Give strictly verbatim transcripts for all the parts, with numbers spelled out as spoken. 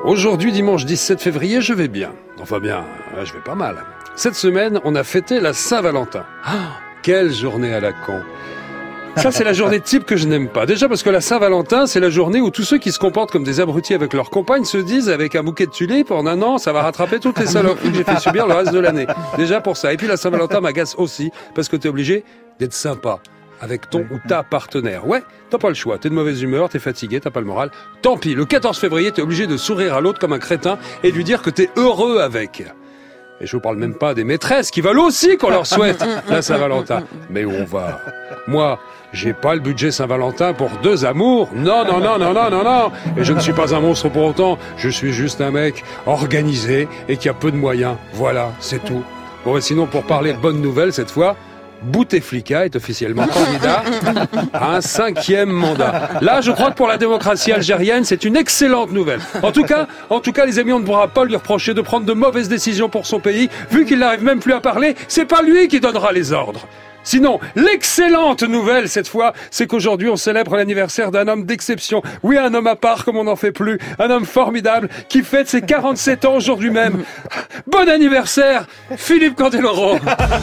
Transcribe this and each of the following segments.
Aujourd'hui, dimanche dix-sept février, je vais bien. Enfin bien, je vais pas mal. Cette semaine, on a fêté la Saint-Valentin. Ah, quelle journée à la con. Ça, c'est la journée type que je n'aime pas. Déjà parce que la Saint-Valentin, c'est la journée où tous ceux qui se comportent comme des abrutis avec leurs compagnes se disent avec un bouquet de tulipes, en un an, ça va rattraper toutes les saloperies que j'ai fait subir le reste de l'année. Déjà pour ça. Et puis la Saint-Valentin m'agace aussi parce que t'es obligé d'être sympa avec ton ou ta partenaire. Ouais, t'as pas le choix. T'es de mauvaise humeur, t'es fatigué, t'as pas le moral. Tant pis. Le quatorze février, t'es obligé de sourire à l'autre comme un crétin et de lui dire que t'es heureux avec. Et je vous parle même pas des maîtresses qui veulent aussi qu'on leur souhaite la Saint-Valentin. Mais où on va? Moi, j'ai pas le budget Saint-Valentin pour deux amours. Non, non, non, non, non, non, non. Et je ne suis pas un monstre pour autant. Je suis juste un mec organisé et qui a peu de moyens. Voilà, c'est tout. Bon, et sinon, pour parler de bonnes nouvelles cette fois, Bouteflika est officiellement candidat à un cinquième mandat. Là, je crois que pour la démocratie algérienne, c'est une excellente nouvelle. En tout cas, en tout cas, les amis, on ne pourra pas lui reprocher de prendre de mauvaises décisions pour son pays, vu qu'il n'arrive même plus à parler. C'est pas lui qui donnera les ordres. Sinon, l'excellente nouvelle, cette fois, c'est qu'aujourd'hui, on célèbre l'anniversaire d'un homme d'exception. Oui, un homme à part, comme on n'en fait plus. Un homme formidable, qui fête ses quarante-sept ans aujourd'hui même. Bon anniversaire, Philippe Candeloro.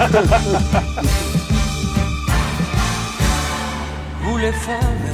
Vous les femmes.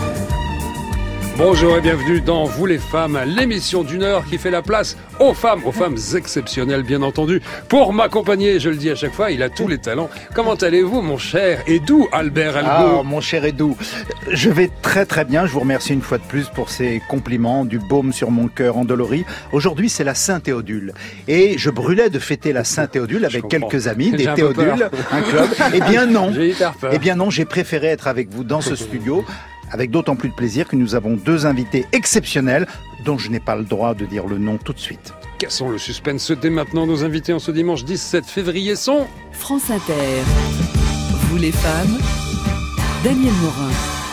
Bonjour et bienvenue dans Vous les femmes, l'émission d'une heure qui fait la place aux femmes, aux femmes exceptionnelles bien entendu. Pour m'accompagner, je le dis à chaque fois, il a tous les talents. Comment allez-vous mon cher Edou Albert Algo? Ah mon cher Edou, je vais très très bien, je vous remercie une fois de plus pour ces compliments, du baume sur mon cœur endolori. Aujourd'hui c'est la Saint-Théodule et je brûlais de fêter la Saint-Théodule avec quelques amis, des un Théodules, un club. Eh bien non, eh bien non, j'ai préféré être avec vous dans ce studio. Avec d'autant plus de plaisir que nous avons deux invités exceptionnels dont je n'ai pas le droit de dire le nom tout de suite. Cassons le suspense dès maintenant. Nos invités en ce dimanche dix-sept février sont... France Inter. Vous les femmes, Danielle Morin.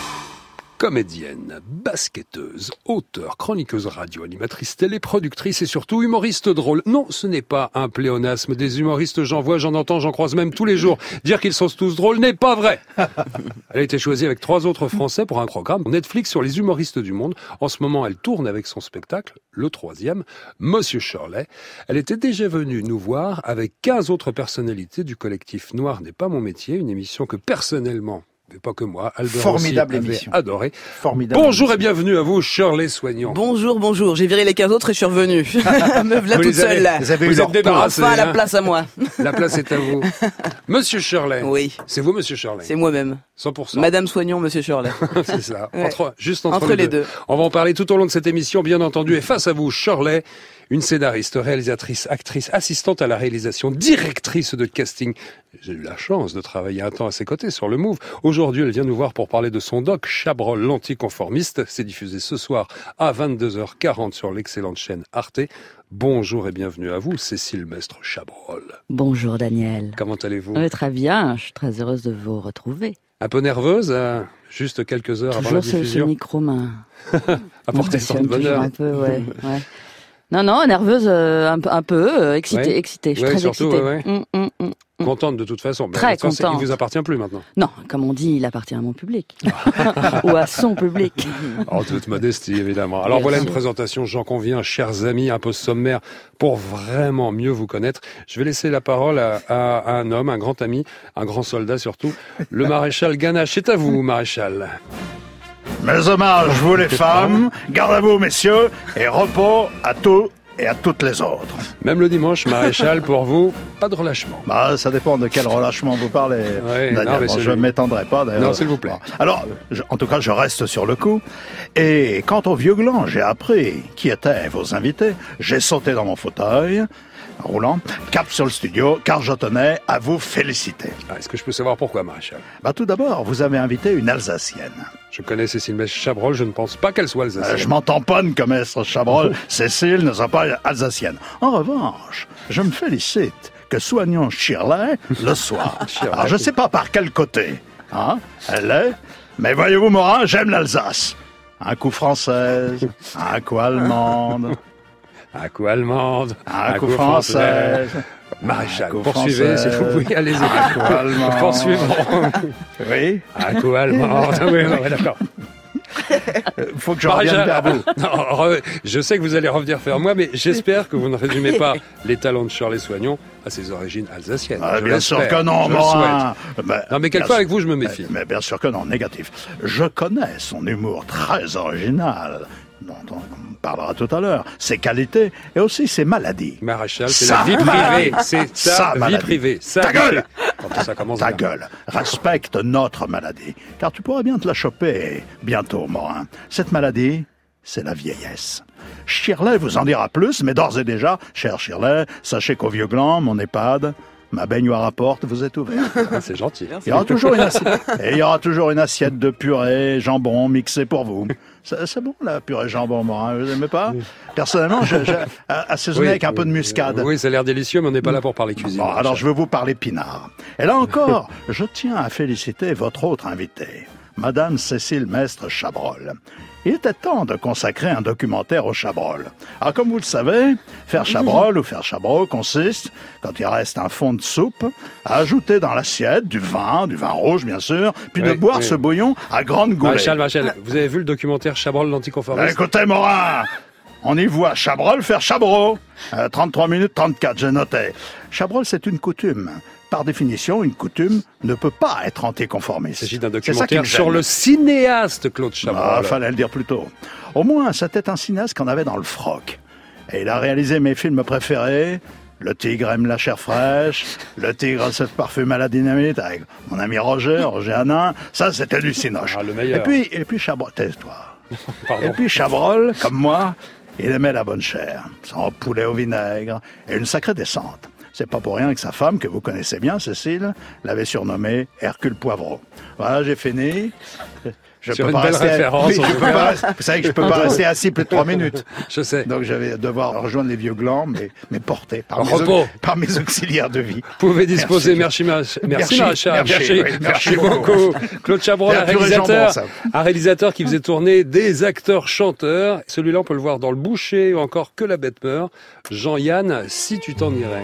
Comédienne, basketteuse, auteure, chroniqueuse radio, animatrice télé, productrice et surtout humoriste drôle. Non, ce n'est pas un pléonasme. Des humoristes, j'en vois, j'en entends, j'en croise même tous les jours. Dire qu'ils sont tous drôles n'est pas vrai. Elle a été choisie avec trois autres Français pour un programme Netflix sur les humoristes du monde. En ce moment, elle tourne avec son spectacle, le troisième, Monsieur Shirley. Elle était déjà venue nous voir avec quinze autres personnalités du collectif Noir n'est pas mon métier, une émission que personnellement... mais pas que moi, Albert formidable aussi émission. avait adoré. Formidable. Bonjour émission. Et bienvenue à vous, Shirley Soignant. Bonjour, bonjour. J'ai viré les quinze autres et je suis revenu. Me voilà toute seule là. Vous avez vous eu leur êtes débarrassé. Enfin, hein. la place à moi. La place est à vous. Monsieur Shirley. Oui. C'est vous, Monsieur Shirley. C'est moi-même. cent pour cent. Madame Soignon, Monsieur Shirley. C'est ça. Ouais. Entre, juste entre, Entre les, les deux. deux. On va en parler tout au long de cette émission, bien entendu. Et face à vous, Shirley, une scénariste, réalisatrice, actrice, assistante à la réalisation, directrice de casting. J'ai eu la chance de travailler un temps à ses côtés sur le Move. Aujourd'hui, elle vient nous voir pour parler de son doc Chabrol, l'anticonformiste. C'est diffusé ce soir à vingt-deux heures quarante sur l'excellente chaîne Arte. Bonjour et bienvenue à vous, Cécile Mestre-Chabrol. Bonjour Daniel. Comment allez-vous? Oui, très bien, je suis très heureuse de vous retrouver. Un peu nerveuse, hein, juste quelques heures Toujours avant la ce, diffusion. ce micro main. Apporter tant de bonheur. Un peu, ouais, ouais. Non, non, nerveuse euh, un, un peu, euh, excitée, Ouais. excitée. Je suis Ouais, très surtout, excitée. ouais, ouais. Mm, mm, mm, mm. Contente de toute façon. Mais Très de toute façon, contente. il vous appartient plus maintenant. Non, comme on dit, il appartient à mon public. Ou à son public. En toute modestie, évidemment. Alors Bien voilà sûr. une présentation, j'en conviens, chers amis, un peu sommaire, pour vraiment mieux vous connaître. Je vais laisser la parole à, à, à un homme, un grand ami, un grand soldat surtout, le maréchal Ganache. C'est à vous, maréchal. Mes hommages, vous les femmes, garde à vous messieurs, et repos à tous et à toutes les autres. Même le dimanche, maréchal, pour vous, pas de relâchement. Bah, ça dépend de quel relâchement vous parlez. Ouais, Daniel. non, mais Bon, c'est je lui. m'étendrai pas d'ailleurs. Non, s'il vous plaît. Bon. Alors, je- en tout cas, je reste sur le coup. Et quant au vieux gland, j'ai appris qui étaient vos invités. J'ai sauté dans mon fauteuil, roulant, cap sur le studio, car je tenais à vous féliciter. Ah, est-ce que je peux savoir pourquoi, maréchal? Bah, tout d'abord, vous avez invité une Alsacienne. Je connais Cécile Mestre-Chabrol, je ne pense pas qu'elle soit Euh, alsacienne. je m'en tamponne comme Maître Chabrol, Cécile ne sont pas alsacienne. En revanche, je me félicite que soignons Shirley le soir. Shirley. Alors, je sais pas par quel côté, hein, elle est, mais voyez-vous, Morin, j'aime l'Alsace. Un coup française, un coup allemande, Un coup allemande, un coup française. Maréchal, Un coup poursuivez, français. si vous pouvez, allez-y. Un coup allemand. Poursuivons. Oui. Un coup allemand. Oui, oui, d'accord. Il faut que je revienne vers vous. Non, je sais que vous allez revenir vers moi, mais j'espère que vous ne résumez pas les talents de Shirley Soignon à ses origines alsaciennes. Ah, je bien sûr que non, je Morin. Mais, non, mais quelquefois avec vous, je me méfie. Mais, mais bien sûr que non, négatif. Je connais son humour très original, dont on parlera tout à l'heure, ses qualités et aussi ses maladies. Maréchal, c'est la vie privée. C'est sa, sa vie privée. Sa Ta gueule Quand ça commence Ta bien. gueule. Respecte notre maladie, car tu pourrais bien te la choper bientôt, Morin. Cette maladie, c'est la vieillesse. Shirley vous en dira plus, mais d'ores et déjà, cher Shirley, sachez qu'au Vieux Gland, mon EHPAD, ma baignoire à porte vous est ouverte. Ah, c'est gentil. Il y aura toujours une assiette, et il y aura toujours une assiette de purée, jambon mixé pour vous. C'est, c'est bon la purée jambon, Morin, vous aimez pas? Personnellement, j'ai, j'ai assaisonné Oui, avec un peu de muscade. Oui, ça a l'air délicieux, mais on n'est pas là pour parler cuisine. Bon, alors je veux vous parler pinard. Et là encore, je tiens à féliciter votre autre invitée, Madame Cécile Mestre-Chabrol. Il était temps de consacrer un documentaire au Chabrol. Alors, comme vous le savez, faire Chabrol ou faire Chabreau consiste, quand il reste un fond de soupe, à ajouter dans l'assiette du vin, du vin rouge bien sûr, puis oui, de boire oui. ce bouillon à grande goulée. Maréchal, Maréchal, vous avez vu le documentaire Chabrol l'anticonformiste? Écoutez, Morin, on y voit Chabrol faire Chabreau. Euh, trente-trois minutes trente-quatre, j'ai noté. Chabrol, c'est une coutume. Par définition, une coutume ne peut pas être anticonformiste. Il s'agit d'un C'est ça qui documentaire me sur gêne. le cinéaste Claude Chabrol. Ah, fallait le dire plus tôt. Au moins, c'était un cinéaste qu'on avait dans le froc. Et il a réalisé mes films préférés. Le tigre aime la chair fraîche. Le tigre se parfume à la dynamite avec mon ami Roger, Roger Hanin. Ça, c'était du cinoche. Ah, le meilleur. Et puis, et puis Chabrol, tais-toi. Pardon. Et puis Chabrol, comme moi, il aimait la bonne chair. Son poulet au vinaigre et une sacrée descente. C'est pas pour rien que sa femme, que vous connaissez bien, Cécile, l'avait surnommé Hercule Poivreau. Voilà, j'ai fini. Je Sur peux une pas belle rester... référence, Oui, en je tout peux cas. pas rester- Vous savez que je peux pas rester assis plus de trois minutes. Je sais. Donc je vais devoir rejoindre les Vieux Glands, mais, mais portés par, En mes, repos. au- par mes auxiliaires de vie. Vous pouvez disposer, merci, merci, merci, Merci, Maréchal, merci, merci, oui, merci merci beaucoup. Claude Chabrol, C'est un un purée réalisateur, jambon, un réalisateur qui faisait tourner des acteurs-chanteurs. Celui-là, on peut le voir dans Le Boucher ou encore Que la bête meurt. Jean-Yann, Si tu t'en irais.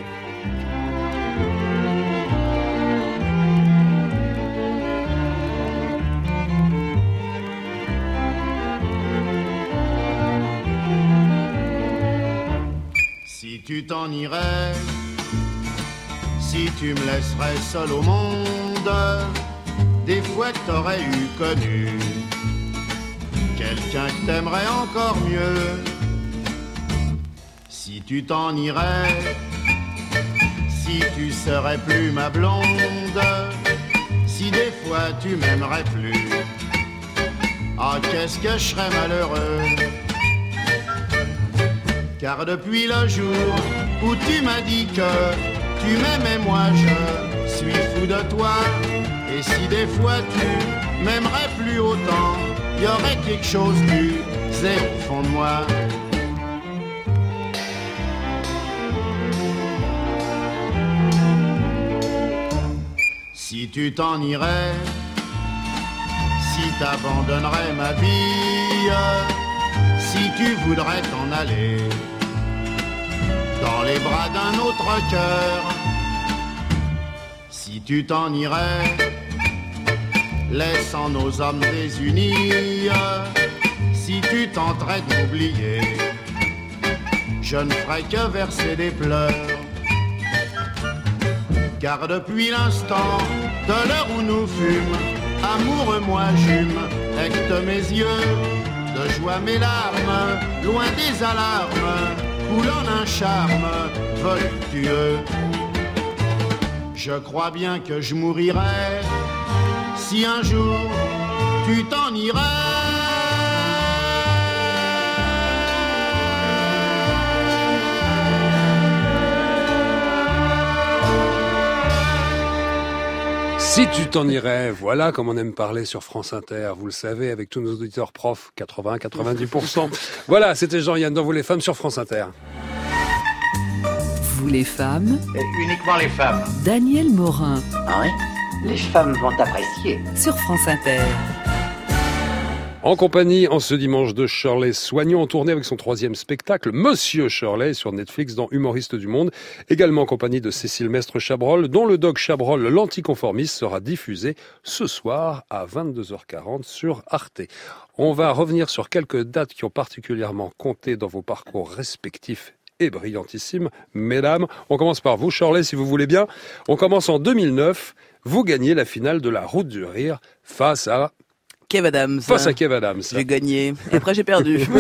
Si tu t'en irais, si tu me laisserais seul au monde, des fois que t'aurais eu connu quelqu'un que t'aimerais encore mieux. Si tu t'en irais, si tu serais plus ma blonde, si des fois tu m'aimerais plus, ah qu'est-ce que je serais malheureux. Car depuis le jour où tu m'as dit que tu m'aimais, moi je suis fou de toi. Et si des fois tu m'aimerais plus autant, il y aurait quelque chose du zéro au fond de moi. Si tu t'en irais, si t'abandonnerais ma vie, si tu voudrais t'en aller dans les bras d'un autre cœur, si tu t'en irais, laissant nos hommes désunis, si tu tenterais de m'oublier, je ne ferais que verser des pleurs. Car depuis l'instant de l'heure où nous fûmes, amoureux moi j'hume, avec de mes yeux, de joie mes larmes, loin des alarmes, coulant un charme voluptueux. Je crois bien que je mourirai si un jour tu t'en irais. Si tu t'en irais, voilà comme on aime parler sur France Inter, vous le savez, avec tous nos auditeurs profs, quatre-vingts à quatre-vingt-dix pour cent. Voilà, c'était Jean-Yann dans Vous les femmes sur France Inter. Vous les femmes, Et uniquement les femmes. Daniel Morin Ah oui? Les femmes vont apprécier. sur France Inter. En compagnie, en ce dimanche, de Shirley Soignon, en tournée avec son troisième spectacle, Monsieur Shirley, sur Netflix dans Humoriste du Monde. Également en compagnie de Cécile Mestre-Chabrol, dont le doc Chabrol, l'anticonformiste, sera diffusé ce soir à vingt-deux heures quarante sur Arte. On va revenir sur quelques dates qui ont particulièrement compté dans vos parcours respectifs et brillantissime, mesdames. On commence par vous, Shirley, si vous voulez bien. On commence en deux mille neuf. Vous gagnez la finale de la Route du Rire face à... Kev Adams. Face à Kev Adams. J'ai gagné. Et après, j'ai perdu. Faut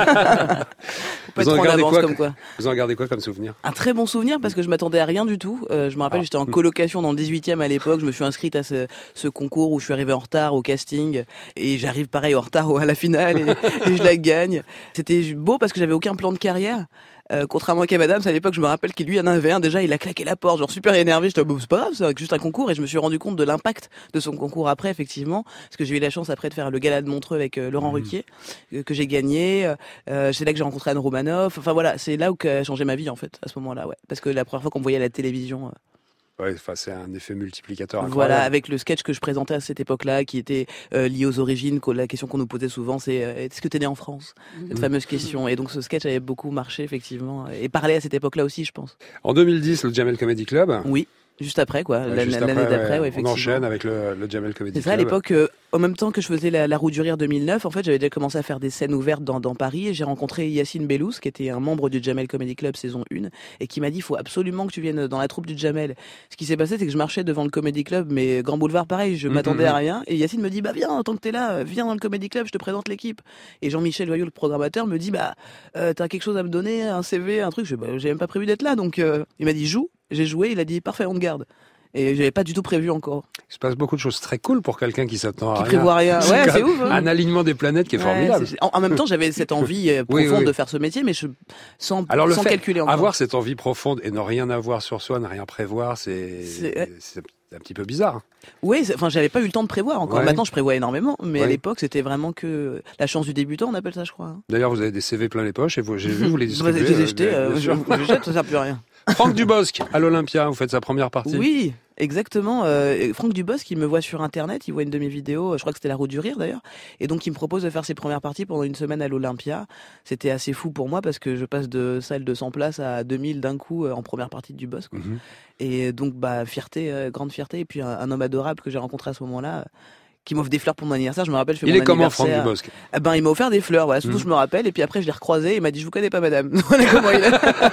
pas vous, en trop en avance, quoi, comme quoi. Vous en gardez quoi comme souvenir? Un très bon souvenir parce que je m'attendais à rien du tout. Euh, je me rappelle, ah. j'étais en colocation dans le dix-huitième à l'époque. Je me suis inscrite à ce, ce concours où je suis arrivé en retard au casting. Et j'arrive pareil en retard à la finale et, et je la gagne. C'était beau parce que j'avais aucun plan de carrière. Euh, contrairement à Kev Adams, à l'époque, je me rappelle qu'il lui en avait un. Déjà, il a claqué la porte, genre super énervé. J'étais, bah, c'est pas grave, c'est juste un concours. Et je me suis rendu compte de l'impact de son concours après, effectivement, parce que j'ai eu la chance après de faire le gala de Montreux avec euh, Laurent mmh. Ruquier, euh, que j'ai gagné. Euh, c'est là que j'ai rencontré Anne Romanoff. Enfin voilà, c'est là où a changé ma vie en fait, à ce moment-là, ouais. Parce que la première fois qu'on me voyait à la télévision. Euh, Ouais, enfin, c'est un effet multiplicateur incroyable. Voilà, avec le sketch que je présentais à cette époque-là, qui était euh, lié aux origines. La question qu'on nous posait souvent, c'est euh, est-ce que t'es né en France? Cette mmh. fameuse question. Et donc ce sketch avait beaucoup marché, effectivement, et parlait à cette époque-là aussi, je pense. En deux mille dix, le Jamel Comedy Club. Oui. Juste après, quoi. Ouais, l'année après, d'après, ouais, ouais, effectivement. On enchaîne avec le, le Jamel Comedy Club. C'est ça, à l'époque, euh, en même temps que je faisais la, la Roue du Rire deux mille neuf, en fait, j'avais déjà commencé à faire des scènes ouvertes dans, dans Paris et j'ai rencontré Yacine Bellous, qui était un membre du Jamel Comedy Club saison un, et qui m'a dit, il faut absolument que tu viennes dans la troupe du Jamel. Ce qui s'est passé, c'est que je marchais devant le Comedy Club, mais Grand Boulevard, pareil, je mmh, m'attendais mmh. à rien, et Yacine me dit, bah viens, tant que t'es là, viens dans le Comedy Club, je te présente l'équipe. Et Jean-Michel Joyeux, le programmateur, me dit, bah, euh, t'as quelque chose à me donner, un C V, un truc. Je, bah, j'ai même pas prévu d'être là, donc euh, il m'a dit, joue. J'ai joué, il a dit, parfait, on te garde. Et j'avais pas du tout prévu encore. Il se passe beaucoup de choses très cool pour quelqu'un qui s'attend à qui rien. Qui prévoit rien. Ouais, c'est ouf. Hein. Un alignement des planètes qui est ouais, formidable. C'est... En, en même temps, j'avais cette envie profonde oui, oui. de faire ce métier, mais je, sans, Alors, le sans fait, calculer encore. Avoir cette envie profonde et ne rien avoir sur soi, ne rien prévoir, c'est, c'est... c'est un petit peu bizarre. Oui, enfin, j'avais pas eu le temps de prévoir encore. Ouais. Maintenant, je prévois énormément, mais ouais. à l'époque, c'était vraiment que la chance du débutant, on appelle ça, je crois. Hein. D'ailleurs, vous avez des C V plein les poches et vous, j'ai vu, vous les distribuez. Vous les achetez, euh, je, je jette, ça sert plus à rien. Franck Dubosc, à l'Olympia, vous faites sa première partie. Oui, exactement. Euh, Franck Dubosc, il me voit sur Internet, il voit une de mes vidéos, je crois que c'était la Roue du Rire d'ailleurs, et donc il me propose de faire ses premières parties pendant une semaine à l'Olympia. C'était assez fou pour moi parce que je passe de salle de cent places à deux mille d'un coup en première partie de Dubosc. Quoi. Mm-hmm. Et donc, bah, fierté, euh, grande fierté, et puis un, un homme adorable que j'ai rencontré à ce moment-là. Qui m'offre des fleurs pour mon anniversaire, je me rappelle, je fais il mon est comment, anniversaire. Franck Dubosc? Eh ben, il m'a offert des fleurs, voilà, surtout mmh. je me rappelle, et puis après je l'ai recroisé, et il m'a dit, je vous connais pas madame. Voilà comment il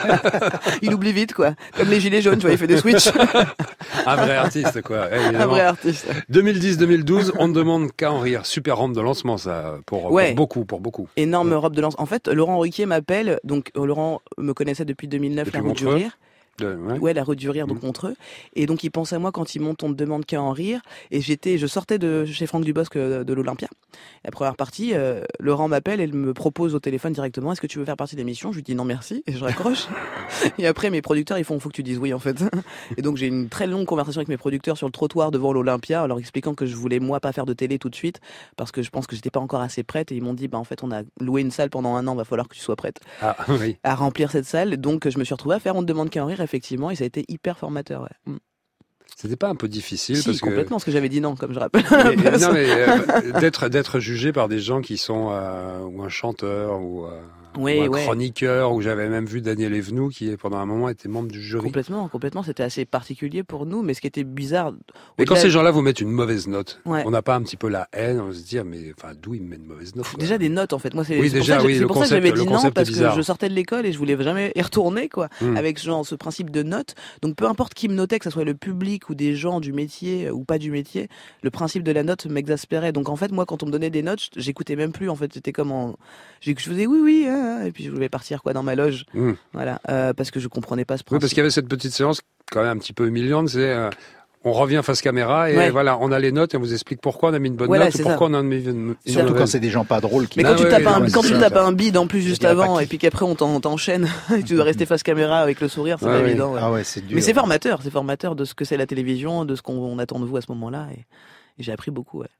est. Il oublie vite, quoi. Comme les gilets jaunes, tu vois, il fait des switches. Un vrai artiste, quoi. Évidemment. Un vrai artiste. deux mille dix deux mille douze, on ne demande qu'à en rire. Super rampe de lancement, ça, pour, ouais. pour beaucoup, pour beaucoup. Énorme ouais. robe de lancement. En fait, Laurent Ruquier m'appelle, donc Laurent me connaissait depuis deux mille neuf, depuis la Roue du Rire. De, ouais. ouais, la Roue du Rire, donc mmh. Montreux. Et donc, il pense à moi quand il monte On ne demande qu'à en rire. Et j'étais, je sortais de chez Franck Dubosc de, de l'Olympia. La première partie, euh, Laurent m'appelle et me propose au téléphone directement, est-ce que tu veux faire partie de l'émission? Je lui dis non merci et je raccroche. Et après, mes producteurs, ils font, faut que tu dises oui, en fait. Et donc, j'ai une très longue conversation avec mes producteurs sur le trottoir devant l'Olympia, en leur expliquant que je voulais, moi, pas faire de télé tout de suite, parce que je pense que j'étais pas encore assez prête. Et ils m'ont dit, bah, en fait, on a loué une salle pendant un an, va falloir que tu sois prête ah, oui. à remplir cette salle. Donc, je me suis retrouvée à faire On ne demande qu'à en rire, effectivement, et ça a été hyper formateur, ouais. C'était pas un peu difficile si, parce complètement, que... parce que j'avais dit non, comme je rappelle. Mais, non, mais euh, d'être d'être jugé par des gens qui sont euh, ou un chanteur ou, euh, oui, ou un ouais. chroniqueur, où j'avais même vu Daniel Evenou qui pendant un moment était membre du jury. Complètement, complètement. C'était assez particulier pour nous, mais ce qui était bizarre. Mais quand ces gens-là vous mettent une mauvaise note, ouais. on n'a pas un petit peu la haine, on se dit mais enfin d'où ils me mettent une mauvaise note? Quoi. Déjà des notes en fait. Moi c'est, oui, c'est déjà, pour ça que, oui, c'est pour concept, ça que j'avais dit non parce bizarre. que je sortais de l'école et je voulais jamais y retourner quoi, mm. avec genre ce principe de notes. Donc peu importe qui me notait, que ce soit le public ou des gens du métier ou pas du métier, le principe de la note m'exaspérait. Donc en fait moi quand on me donnait des notes, j'écoutais même plus en fait. C'était comme en... je faisais oui oui hein, et puis je voulais partir quoi dans ma loge. Mm. Voilà euh, parce que je comprenais pas ce principe. Oui, parce qu'il y avait cette petite séance quand même un petit peu humiliante, c'est euh, on revient face caméra et ouais. voilà, on a les notes et on vous explique pourquoi on a mis une bonne voilà, note ou pourquoi ça. on a mis une et surtout quand c'est des gens pas drôles qui... Mais quand ah, tu ouais, tapes ouais, un, ouais, quand tu tapes un bide en plus juste avant et puis qu'après on t'en, t'enchaîne et tu dois rester face caméra avec le sourire, c'est ouais, pas ouais. évident. Ouais. Ah ouais, c'est dur. Mais c'est formateur, c'est formateur de ce que c'est la télévision, de ce qu'on attend de vous à ce moment-là et, et j'ai appris beaucoup. Ouais.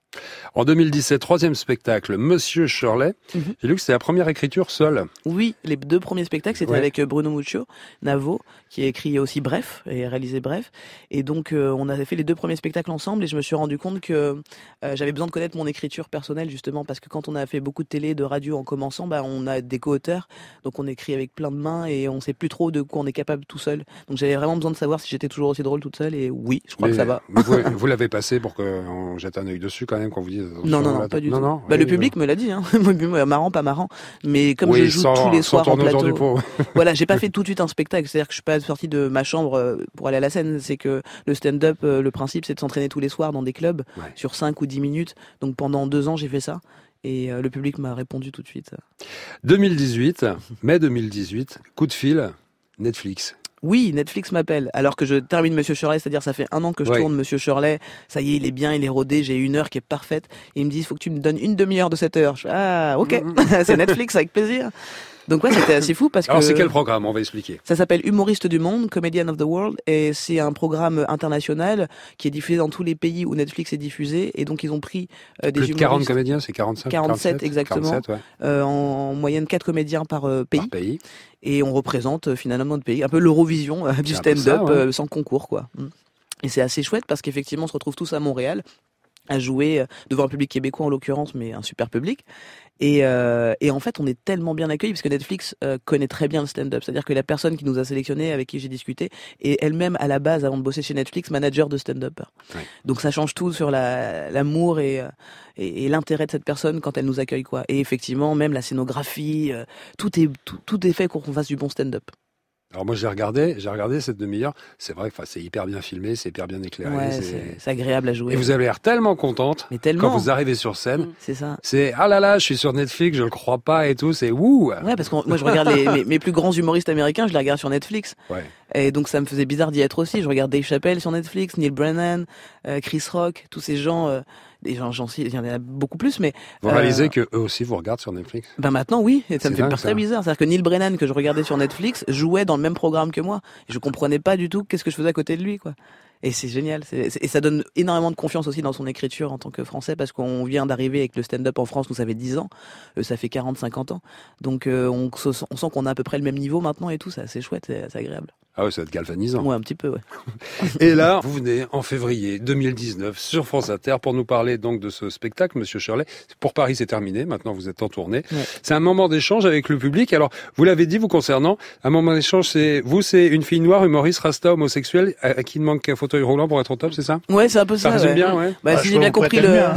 En deux mille dix-sept, troisième spectacle, Monsieur Shirley. Mm-hmm. J'ai lu que c'était la première écriture seule. Oui, les deux premiers spectacles, c'était ouais. avec Bruno Muccio, Navo, qui a écrit aussi Bref, et réalisé Bref. Et donc, euh, on avait fait les deux premiers spectacles ensemble, et je me suis rendu compte que euh, j'avais besoin de connaître mon écriture personnelle, justement, parce que quand on a fait beaucoup de télé, de radio en commençant, bah, on a des co-auteurs, donc on écrit avec plein de mains, et on sait plus trop de quoi on est capable tout seul. Donc j'avais vraiment besoin de savoir si j'étais toujours aussi drôle toute seule, et oui, je crois mais, que ça va. Mais vous, vous l'avez passé pour qu'on jette un œil dessus quand même, qu'on vous dise... Non, non, non, pas du non, tout. Non, bah, oui, le public oui. me l'a dit, hein. marrant, pas marrant. Mais comme oui, je joue sans, tous les soirs en plateau, voilà, j'ai pas fait tout de suite un spectacle. C'est-à-dire que je suis pas sorti de ma chambre pour aller à la scène. C'est que le stand-up, le principe, c'est de s'entraîner tous les soirs dans des clubs ouais. sur cinq ou dix minutes. Donc pendant deux ans, j'ai fait ça. Et euh, le public m'a répondu tout de suite. deux mille dix-huit, mai deux mille dix-huit, coup de fil, Netflix. Oui, Netflix m'appelle, alors que je termine Monsieur Shirley, c'est-à-dire ça fait un an que je ouais. tourne Monsieur Shirley, ça y est, il est bien, il est rodé, j'ai une heure qui est parfaite, et ils me disent, faut que tu me donnes une demi-heure de cette heure. Je fais, ah, ok, c'est Netflix, avec plaisir. Donc ouais, c'était assez fou parce que... Alors c'est quel programme? On va expliquer. Ça s'appelle Humoriste du Monde, Comedian of the World, et c'est un programme international qui est diffusé dans tous les pays où Netflix est diffusé, et donc ils ont pris euh, des Plus humoristes... de quarante comédiens, c'est quarante-cinq quarante-sept exactement, quarante-sept, ouais. euh, en, en moyenne quatre comédiens par euh, pays. Par pays. Et on représente euh, finalement notre pays, un peu l'Eurovision euh, du stand-up ça, ouais. euh, sans concours, quoi. Et c'est assez chouette parce qu'effectivement on se retrouve tous à Montréal à jouer devant un public québécois en l'occurrence, mais un super public. Et, euh, et en fait, on est tellement bien accueillis parce que Netflix euh, connaît très bien le stand-up. C'est-à-dire que la personne qui nous a sélectionnés, avec qui j'ai discuté, est elle-même à la base, avant de bosser chez Netflix, manager de stand-up. Ouais. Donc ça change tout sur la, l'amour et, et, et l'intérêt de cette personne quand elle nous accueille, quoi. Et effectivement, même la scénographie, euh, tout est tout, tout est fait pour qu'on fasse du bon stand-up. Alors moi j'ai regardé, j'ai regardé cette demi-heure. C'est vrai que c'est hyper bien filmé, c'est hyper bien éclairé. Ouais, c'est... C'est, c'est agréable à jouer. Et vous avez l'air tellement contente Mais tellement. quand vous arrivez sur scène. Mmh, c'est ça. C'est ah là là, je suis sur Netflix, je le crois pas et tout. C'est ouh. Ouais, parce que moi je regarde les, mes, mes plus grands humoristes américains, je les regarde sur Netflix. Ouais. Et donc ça me faisait bizarre d'y être aussi. Je regarde Dave Chappelle sur Netflix, Neil Brennan, euh, Chris Rock, tous ces gens. Euh, des gens, j'en sais, il y en a beaucoup plus, mais vous euh, réalisez que eux aussi vous regardent sur Netflix. Ben maintenant oui, et ça c'est me fait dingue, très ça. bizarre. C'est-à-dire que Neil Brennan que je regardais sur Netflix jouait dans le même programme que moi. Et je comprenais pas du tout qu'est-ce que je faisais à côté de lui, quoi. Et c'est génial. C'est, c'est, et ça donne énormément de confiance aussi dans son écriture en tant que Français, parce qu'on vient d'arriver avec le stand-up en France, nous ça fait dix ans, euh, ça fait quarante, cinquante ans. Donc euh, on, on sent qu'on a à peu près le même niveau maintenant et tout, c'est assez chouette, c'est, c'est agréable. Ah ouais, ça va être galvanisant. Ouais, un petit peu, ouais. Et là, vous venez en février deux mille dix-neuf sur France Inter pour nous parler donc de ce spectacle, Monsieur Shirley. Pour Paris, c'est terminé. Maintenant, vous êtes en tournée. Ouais. C'est un moment d'échange avec le public. Alors, vous l'avez dit, vous concernant, un moment d'échange, c'est vous, c'est une fille noire, humoriste, rasta, homosexuelle, à, à qui il manque un fauteuil roulant pour être au top, c'est ça? Ouais, c'est un peu ça. Ça résume ouais. bien, ouais. Bah, ah, si j'ai bien compris le, bien.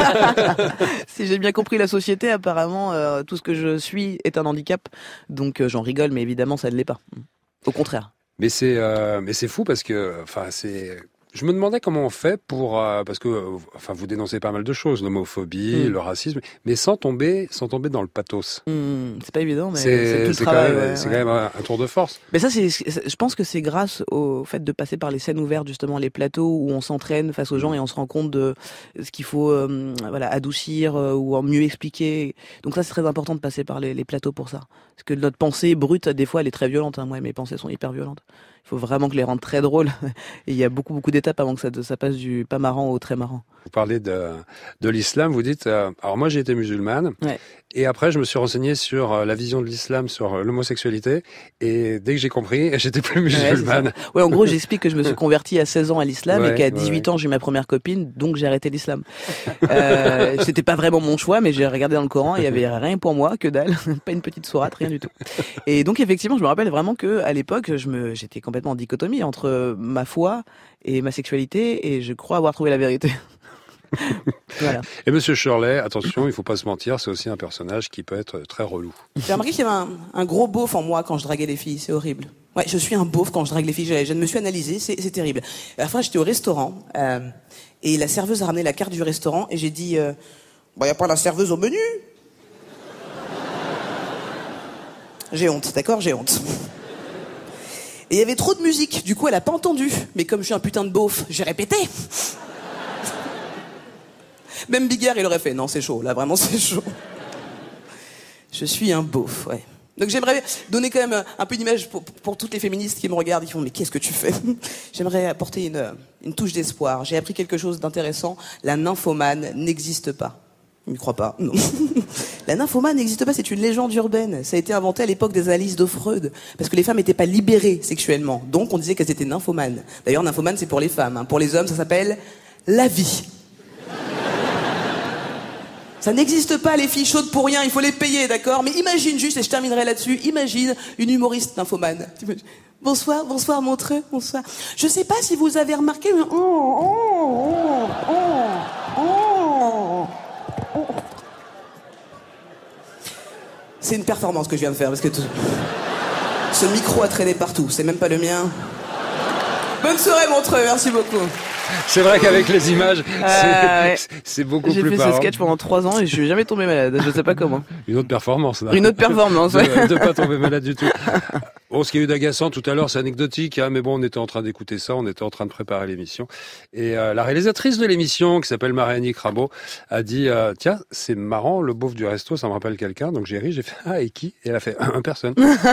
si j'ai bien compris la société, apparemment, euh, tout ce que je suis est un handicap. Donc, euh, j'en rigole, mais évidemment, ça ne l'est pas. Au contraire. Mais c'est, euh, mais c'est fou parce que, enfin, c'est. Je me demandais comment on fait pour, euh, parce que, euh, enfin, vous dénoncez pas mal de choses, l'homophobie, mmh. le racisme, mais sans tomber, sans tomber dans le pathos. Mmh, c'est pas évident, mais c'est, c'est tout le c'est travail. Quand même, ouais, c'est ouais. quand même un, un tour de force. Mais ça, c'est, je pense que c'est grâce au fait de passer par les scènes ouvertes, justement, les plateaux où on s'entraîne face aux gens et on se rend compte de ce qu'il faut, euh, voilà, adoucir euh, ou en mieux expliquer. Donc ça, c'est très important de passer par les, les plateaux pour ça, parce que notre pensée brute, des fois, elle est très violente. Hein. Moi, mes pensées sont hyper violentes. Il faut vraiment que les rendre très drôles. Et il y a beaucoup, beaucoup d'étapes avant que ça, ça passe du pas marrant au très marrant. Vous parlez de, de l'islam, vous dites... Euh, alors moi, j'ai été musulmane. Ouais. Et après, je me suis renseigné sur euh, la vision de l'islam, sur euh, l'homosexualité. Et dès que j'ai compris, j'étais plus musulmane. Ouais, ouais, en gros, j'explique que je me suis converti à seize ans à l'islam ouais, et qu'à dix-huit ouais. ans, j'ai eu ma première copine. Donc, j'ai arrêté l'islam. euh, c'était pas vraiment mon choix, mais j'ai regardé dans le Coran et il y avait rien pour moi, que dalle. Pas une petite sourate, rien du tout. Et donc, effectivement, je me rappelle vraiment que à l'époque, je me, j'étais complètement en dichotomie entre ma foi et ma sexualité, et je crois avoir trouvé la vérité. Voilà. Et Monsieur Shirley, attention, il faut pas se mentir, c'est aussi un personnage qui peut être très relou. J'ai remarqué qu'il y avait un, un gros beauf en moi quand je draguais les filles, c'est horrible. Ouais, je suis un beauf quand je drague les filles, je, je me suis analysé, c'est, c'est terrible. À la fin, j'étais au restaurant, euh, et la serveuse a ramené la carte du restaurant, et j'ai dit, euh, bah, y a pas la serveuse au menu. J'ai honte, d'accord, j'ai honte. Et il y avait trop de musique, du coup elle a pas entendu. Mais comme je suis un putain de beauf, j'ai répété. Même Bigard, il aurait fait, non c'est chaud, là vraiment c'est chaud. Je suis un beauf, ouais. Donc j'aimerais donner quand même un peu d'image pour, pour toutes les féministes qui me regardent, qui font mais qu'est-ce que tu fais? J'aimerais apporter une, une touche d'espoir. J'ai appris quelque chose d'intéressant. La nymphomane n'existe pas. Il ne croit pas, non. La nymphomane n'existe pas, c'est une légende urbaine. Ça a été inventé à l'époque des Alice de Freud. Parce que les femmes n'étaient pas libérées sexuellement. Donc on disait qu'elles étaient nymphomanes. D'ailleurs, nymphomane, c'est pour les femmes. Hein. Pour les hommes, ça s'appelle la vie. Ça n'existe pas, les filles chaudes pour rien, il faut les payer, d'accord? Mais imagine juste, et je terminerai là-dessus, imagine une humoriste nymphomane. Bonsoir, bonsoir Montreux, bonsoir. Je sais pas si vous avez remarqué... Mais... Oh, oh, oh, oh, oh. C'est une performance que je viens de faire, parce que tout... ce micro a traîné partout, c'est même pas le mien. Bonne soirée Montreux, merci beaucoup. C'est vrai qu'avec les images, euh, c'est, ouais. c'est beaucoup J'ai plus fait parlant. ce sketch pendant trois ans et je suis jamais tombé malade. Je sais pas comment. Une autre performance. Là. Une autre performance, ouais. De, de pas tomber malade du tout. Bon, ce qu'il y a eu d'agaçant tout à l'heure, c'est anecdotique, hein, mais bon, on était en train d'écouter ça, on était en train de préparer l'émission. Et euh, la réalisatrice de l'émission, qui s'appelle Marianne Crabo, a dit euh, « Tiens, c'est marrant, le beauf du resto, ça me rappelle quelqu'un. » Donc j'ai ri, j'ai fait « Ah, et qui ?» Et elle a fait « Un personne. »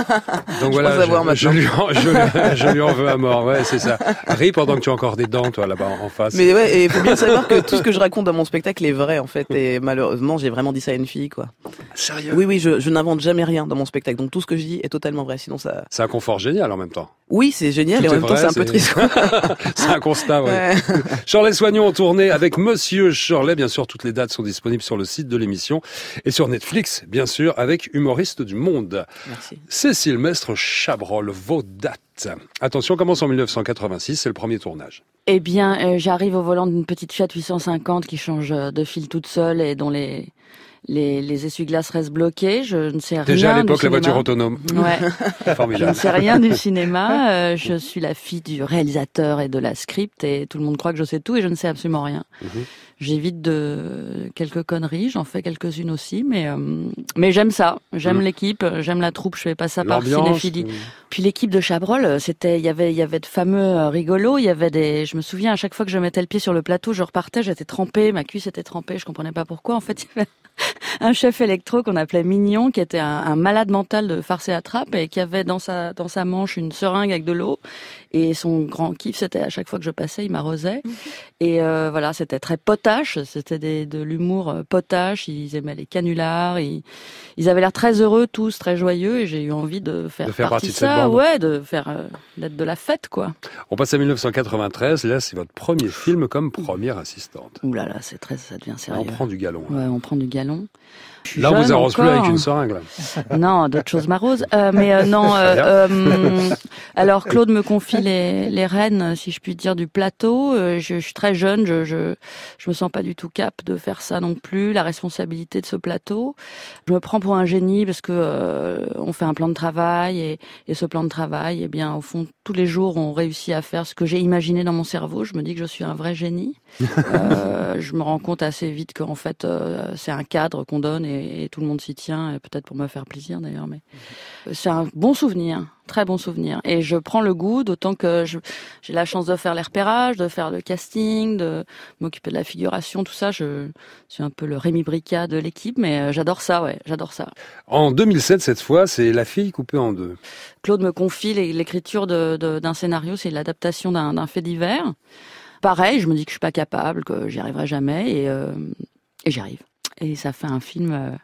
Donc voilà, je, je, lui en, je, je lui en veux à mort. Ouais, c'est ça. Ris pendant que tu as encore des dents, toi, là-bas, en face. Mais ouais, et il faut bien savoir que tout ce que je raconte dans mon spectacle est vrai, en fait. Et malheureusement, j'ai vraiment dit ça à une fille, quoi. Sérieux? Oui, oui, je, je n'invente jamais rien dans mon spectacle. Donc tout ce que je dis est totalement vrai. Sinon, ça... C'est un confort génial en même temps. Oui, c'est génial Tout et en même vrai, temps, c'est un c'est... peu triste. C'est un constat, ouais. ouais. Shirley Soignon en tournée avec Monsieur Shirley. Bien sûr, toutes les dates sont disponibles sur le site de l'émission et sur Netflix, bien sûr, avec Humoriste du Monde. Merci. Cécile Mestre-Chabrol, vos dates. Attention, commence en dix-neuf cent quatre-vingt-six, c'est le premier tournage. Eh bien, euh, j'arrive au volant d'une petite Fiat huit cent cinquante qui change de fil toute seule et dont les... Les, les essuie-glaces restent bloqués, je ne sais rien. Déjà à l'époque, du la cinéma. voiture autonome. Ouais. Formidable. Je ne sais rien du cinéma. Euh, je suis la fille du réalisateur et de la script et tout le monde croit que je sais tout et je ne sais absolument rien. Mm-hmm. J'évite de quelques conneries, j'en fais quelques-unes aussi, mais euh, mais j'aime ça. J'aime mmh. l'équipe, j'aime la troupe. Je fais pas ça par cinéphilie. Mmh. Puis l'équipe de Chabrol, c'était, il y avait, il y avait de fameux rigolos. Il y avait des, je me souviens à chaque fois que je mettais le pied sur le plateau, je repartais, j'étais trempée, ma cuisse était trempée. Je comprenais pas pourquoi. En fait, il y avait un chef électro qu'on appelait Mignon, qui était un, un malade mental de farce et attrape et qui avait dans sa dans sa manche une seringue avec de l'eau. Et son grand kiff, c'était à chaque fois que je passais, il m'arrosait. Mmh. Et euh, voilà, c'était très potache, c'était des, de l'humour potache. Ils aimaient les canulars. Ils, ils avaient l'air très heureux tous, très joyeux. Et j'ai eu envie de faire, de faire partie de ça, cette bande. Ouais, de faire euh, d'être de la fête, quoi. On passe à dix-neuf cent quatre-vingt-treize. Là, c'est votre premier film comme première assistante. Ouh là là, c'est très, ça devient sérieux. On prend du galon. Ouais, on prend du galon. Là, on vous arrose plus avec une seringue. Là. Non, d'autres choses m'arrosent. Euh, mais euh, non. Euh, euh, alors Claude me confie les, les rênes, si je puis dire, du plateau. Euh, je, je suis très jeune, je, je je me sens pas du tout cap de faire ça non plus. La responsabilité de ce plateau, je me prends pour un génie parce que euh, on fait un plan de travail et, et ce plan de travail, eh bien, au fond, tous les jours, on réussit à faire ce que j'ai imaginé dans mon cerveau. Je me dis que je suis un vrai génie. euh, je me rends compte assez vite qu'en fait, euh, c'est un cadre qu'on donne. Et Et, et tout le monde s'y tient, et peut-être pour me faire plaisir d'ailleurs, mais c'est un bon souvenir, très bon souvenir. Et je prends le goût, d'autant que je, j'ai la chance de faire les repérages, de faire le casting, de m'occuper de la figuration, tout ça. Je suis un peu le Rémi Brica de l'équipe, mais j'adore ça, ouais, j'adore ça. En deux mille sept, cette fois, c'est La fille coupée en deux. Claude me confie l'écriture de, de, d'un scénario, c'est l'adaptation d'un, d'un fait divers. Pareil, je me dis que je suis pas capable, que j'y arriverai jamais, et, euh, et j'y arrive. Et ça fait un film euh,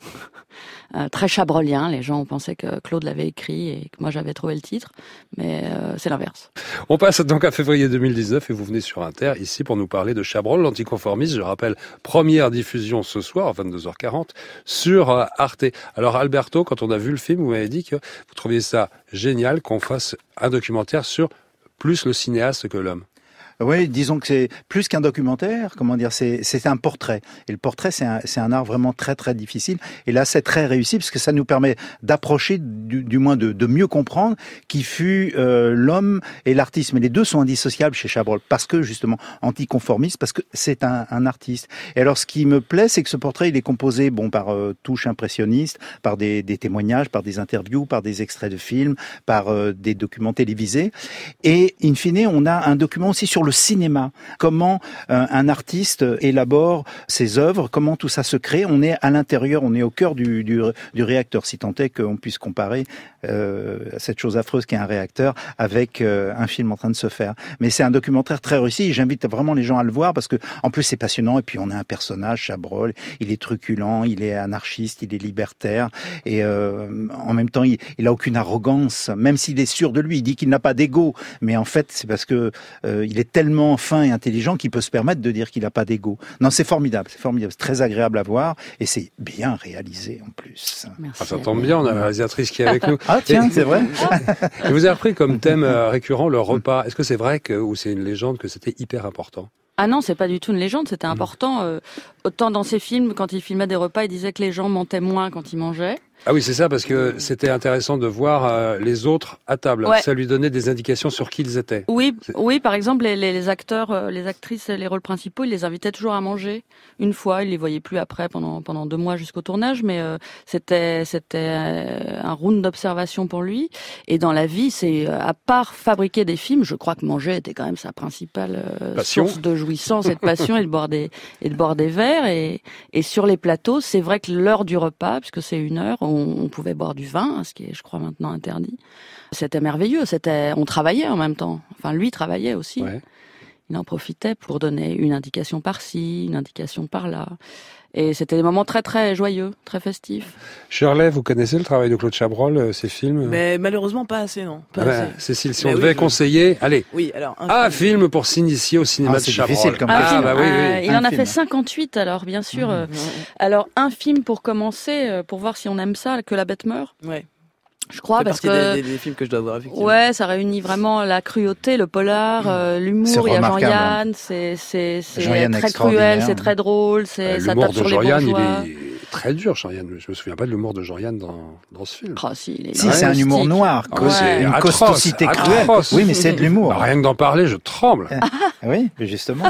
euh, très chabrolien. Les gens ont pensé que Claude l'avait écrit et que moi j'avais trouvé le titre, mais euh, c'est l'inverse. On passe donc à février deux mille dix-neuf et vous venez sur Inter ici pour nous parler de Chabrol, l'anticonformiste. Je rappelle, première diffusion ce soir à vingt-deux heures quarante sur euh, Arte. Alors Alberto, quand on a vu le film, vous m'avez dit que vous trouviez ça génial qu'on fasse un documentaire sur plus le cinéaste que l'homme. Oui, disons que c'est plus qu'un documentaire, comment dire, c'est c'est un portrait. Et le portrait, c'est un, c'est un art vraiment très très difficile. Et là, c'est très réussi parce que ça nous permet d'approcher, du, du moins de, de mieux comprendre qui fut euh, l'homme et l'artiste. Mais les deux sont indissociables chez Chabrol parce que justement anticonformiste, parce que c'est un, un artiste. Et alors, ce qui me plaît, c'est que ce portrait, il est composé bon par euh, touches impressionnistes, par des, des témoignages, par des interviews, par des extraits de films, par euh, des documents télévisés. Et in fine, on a un document aussi sur le le cinéma. Comment euh, un artiste élabore ses œuvres, comment tout ça se crée. On est à l'intérieur, on est au cœur du, du, du réacteur, si tant est qu'on puisse comparer euh, cette chose affreuse qu'est un réacteur avec euh, un film en train de se faire. Mais c'est un documentaire très réussi. J'invite vraiment les gens à le voir parce que en plus c'est passionnant. Et puis on a un personnage, Chabrol, il est truculent, il est anarchiste, il est libertaire et euh, en même temps il, il a aucune arrogance, même s'il est sûr de lui. Il dit qu'il n'a pas d'ego, mais en fait c'est parce que euh, il est tellement fin et intelligent qu'il peut se permettre de dire qu'il n'a pas d'ego. Non, c'est formidable, c'est formidable, c'est très agréable à voir et c'est bien réalisé en plus. Merci. Ah, ça tombe bien, on a la réalisatrice qui est avec nous. Ah tiens, et, c'est vrai. Et vous avez repris comme thème récurrent le repas. Est-ce que c'est vrai que, ou c'est une légende que c'était hyper important? Ah non, c'est pas du tout une légende, c'était important. Euh, autant dans ses films, quand il filmait des repas, il disait que les gens mentaient moins quand ils mangeaient. Ah oui, c'est ça, parce que c'était intéressant de voir euh, les autres à table. Ouais. Ça lui donnait des indications sur qui ils étaient. Oui, oui, par exemple, les, les, les acteurs, euh, les actrices, les rôles principaux, il les invitait toujours à manger une fois. Il les voyait plus après pendant pendant deux mois jusqu'au tournage, mais euh, c'était c'était euh, un round d'observation pour lui. Et dans la vie, c'est euh, à part fabriquer des films, je crois que manger était quand même sa principale euh, source de jouissance et de passion et de boire des et de boire des verres. Et et sur les plateaux, c'est vrai que l'heure du repas, puisque c'est une heure, on, on pouvait boire du vin, ce qui est, je crois, maintenant interdit. C'était merveilleux. C'était, on travaillait en même temps. Enfin, lui travaillait aussi. Ouais. Il en profitait pour donner une indication par-ci, une indication par-là. Et c'était des moments très, très joyeux, très festifs. Shirley, vous connaissez le travail de Claude Chabrol, ses films? Mais malheureusement pas assez, non. Pas Ah ben, assez. Cécile, si Mais on oui, devait je- conseiller, allez. Oui, alors. Un Ah, film. film pour s'initier au cinéma Ah, de c'est Chabrol. difficile comme Un question. Ah, film, bah oui, euh, oui. il Un en a film. fait cinquante-huit, alors, bien sûr. euh, Mhm. Alors, un film pour commencer, euh, pour voir si on aime ça, Que la bête meurt. Ouais. Je crois, Ça fait parce partie que... des, des, des films que je dois voir, effectivement. Ouais, ça réunit vraiment la cruauté, le polar, euh, C'est l'humour. Il y a remarquable. Jean-Yann, c'est c'est c'est Jean-Yann très extraordinaire. cruel, c'est très drôle, c'est Euh, ça L'humour tape de sur les Jean-Yann, il bourgeois. est très dur, Jean-Yann. Je me souviens pas de l'humour de Jean-Yann dans, dans ce film. Oh, si, il est Si, c'est un humour caustique. noir, Ah ouais, c'est une atroce, causticité cruelle. atroce. Oui, mais c'est de l'humour. Bah, rien que d'en parler, je tremble. Oui, mais justement.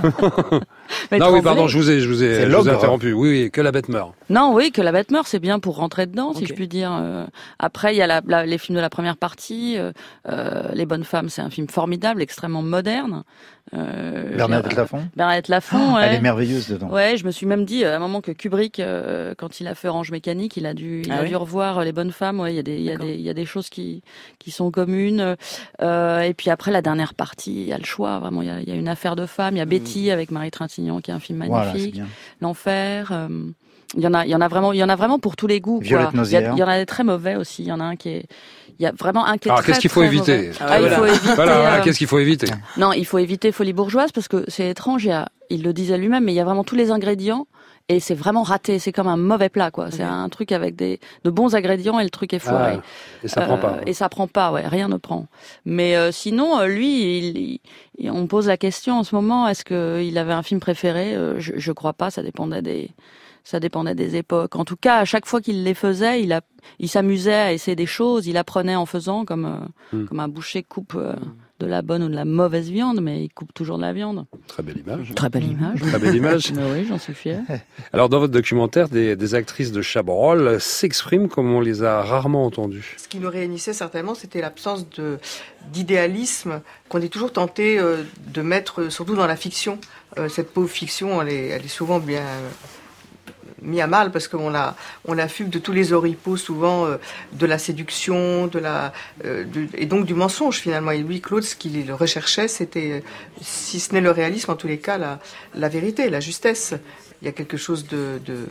Mais non, oui, tremblé. pardon, je vous ai, je vous ai, C'est je vous ai l'ogre. interrompu. Oui, oui, Que la bête meurt. Non, oui, Que la bête meurt, c'est bien pour rentrer dedans, si Ok. je puis dire. Euh, Après, il y a la, la- les films de la première partie. Euh, euh, Les Bonnes Femmes, c'est un film formidable, extrêmement moderne. Euh, Bernadette j'ai- Lafont. Bernadette Lafont, ouais. Elle est merveilleuse dedans. Ouais, je me suis même dit à un moment que Kubrick, euh, quand il a fait Orange Mécanique, il a dû, il Ah a oui dû revoir Les Bonnes Femmes. Ouais, il y a des, il y a D'accord. des, il y a des choses qui, qui sont communes. Euh, et puis après la dernière partie, il y a le choix. Vraiment, il y a, il y a une affaire de femme. Il y a Betty avec Marie Trintignant, qui est un film Voilà, c'est magnifique. bien. L'enfer. euh, il y en a, il y en a vraiment, il y en a vraiment pour tous les goûts. Violette quoi. Il y, a, Nozière. il y en a des très mauvais aussi. Il y en a un qui est, il y a vraiment un qui est Alors, très, qu'est-ce qu'il faut très éviter? mauvais. Ah, Ah, il voilà. faut éviter. Voilà, voilà, euh, qu'est-ce qu'il faut éviter? non, il faut éviter Folie bourgeoise parce que c'est étrange. Il, y a, il le disait lui-même, mais il y a vraiment tous les ingrédients et c'est vraiment raté. C'est comme un mauvais plat, quoi. C'est Ok. un truc avec des de bons ingrédients et le truc est foiré. Ah, et ça prend pas. Euh, Et ça prend pas, ouais, rien ne prend. Mais euh, sinon, euh, lui, il, il- on pose la question en ce moment, est-ce qu'il avait un film préféré? Euh, je, je crois pas, ça dépendait des, ça dépendait des époques. En tout cas, à chaque fois qu'il les faisait, il a, il s'amusait à essayer des choses, il apprenait en faisant, comme euh, Hmm. comme un boucher coupe euh, de la bonne ou de la mauvaise viande, mais il coupe toujours de la viande. Très belle image. Très belle image. Très belle image. Mais oui, j'en suis fier. Alors, dans votre documentaire, des, des actrices de Chabrol s'expriment comme on les a rarement entendues. Ce qui nous réunissait certainement, c'était l'absence de d'idéalisme qu'on est toujours tenté euh, de mettre, surtout dans la fiction. Euh, cette pauvre fiction, elle est, elle est souvent bien euh, mise à mal parce qu'on la, on la fugue de tous les oripeaux, souvent euh, de la séduction, de la, euh, du- et donc du mensonge finalement. Et lui, Claude, ce qu'il recherchait, c'était, si ce n'est le réalisme, en tous les cas, la, la vérité, la justesse. Il y a quelque chose de, de,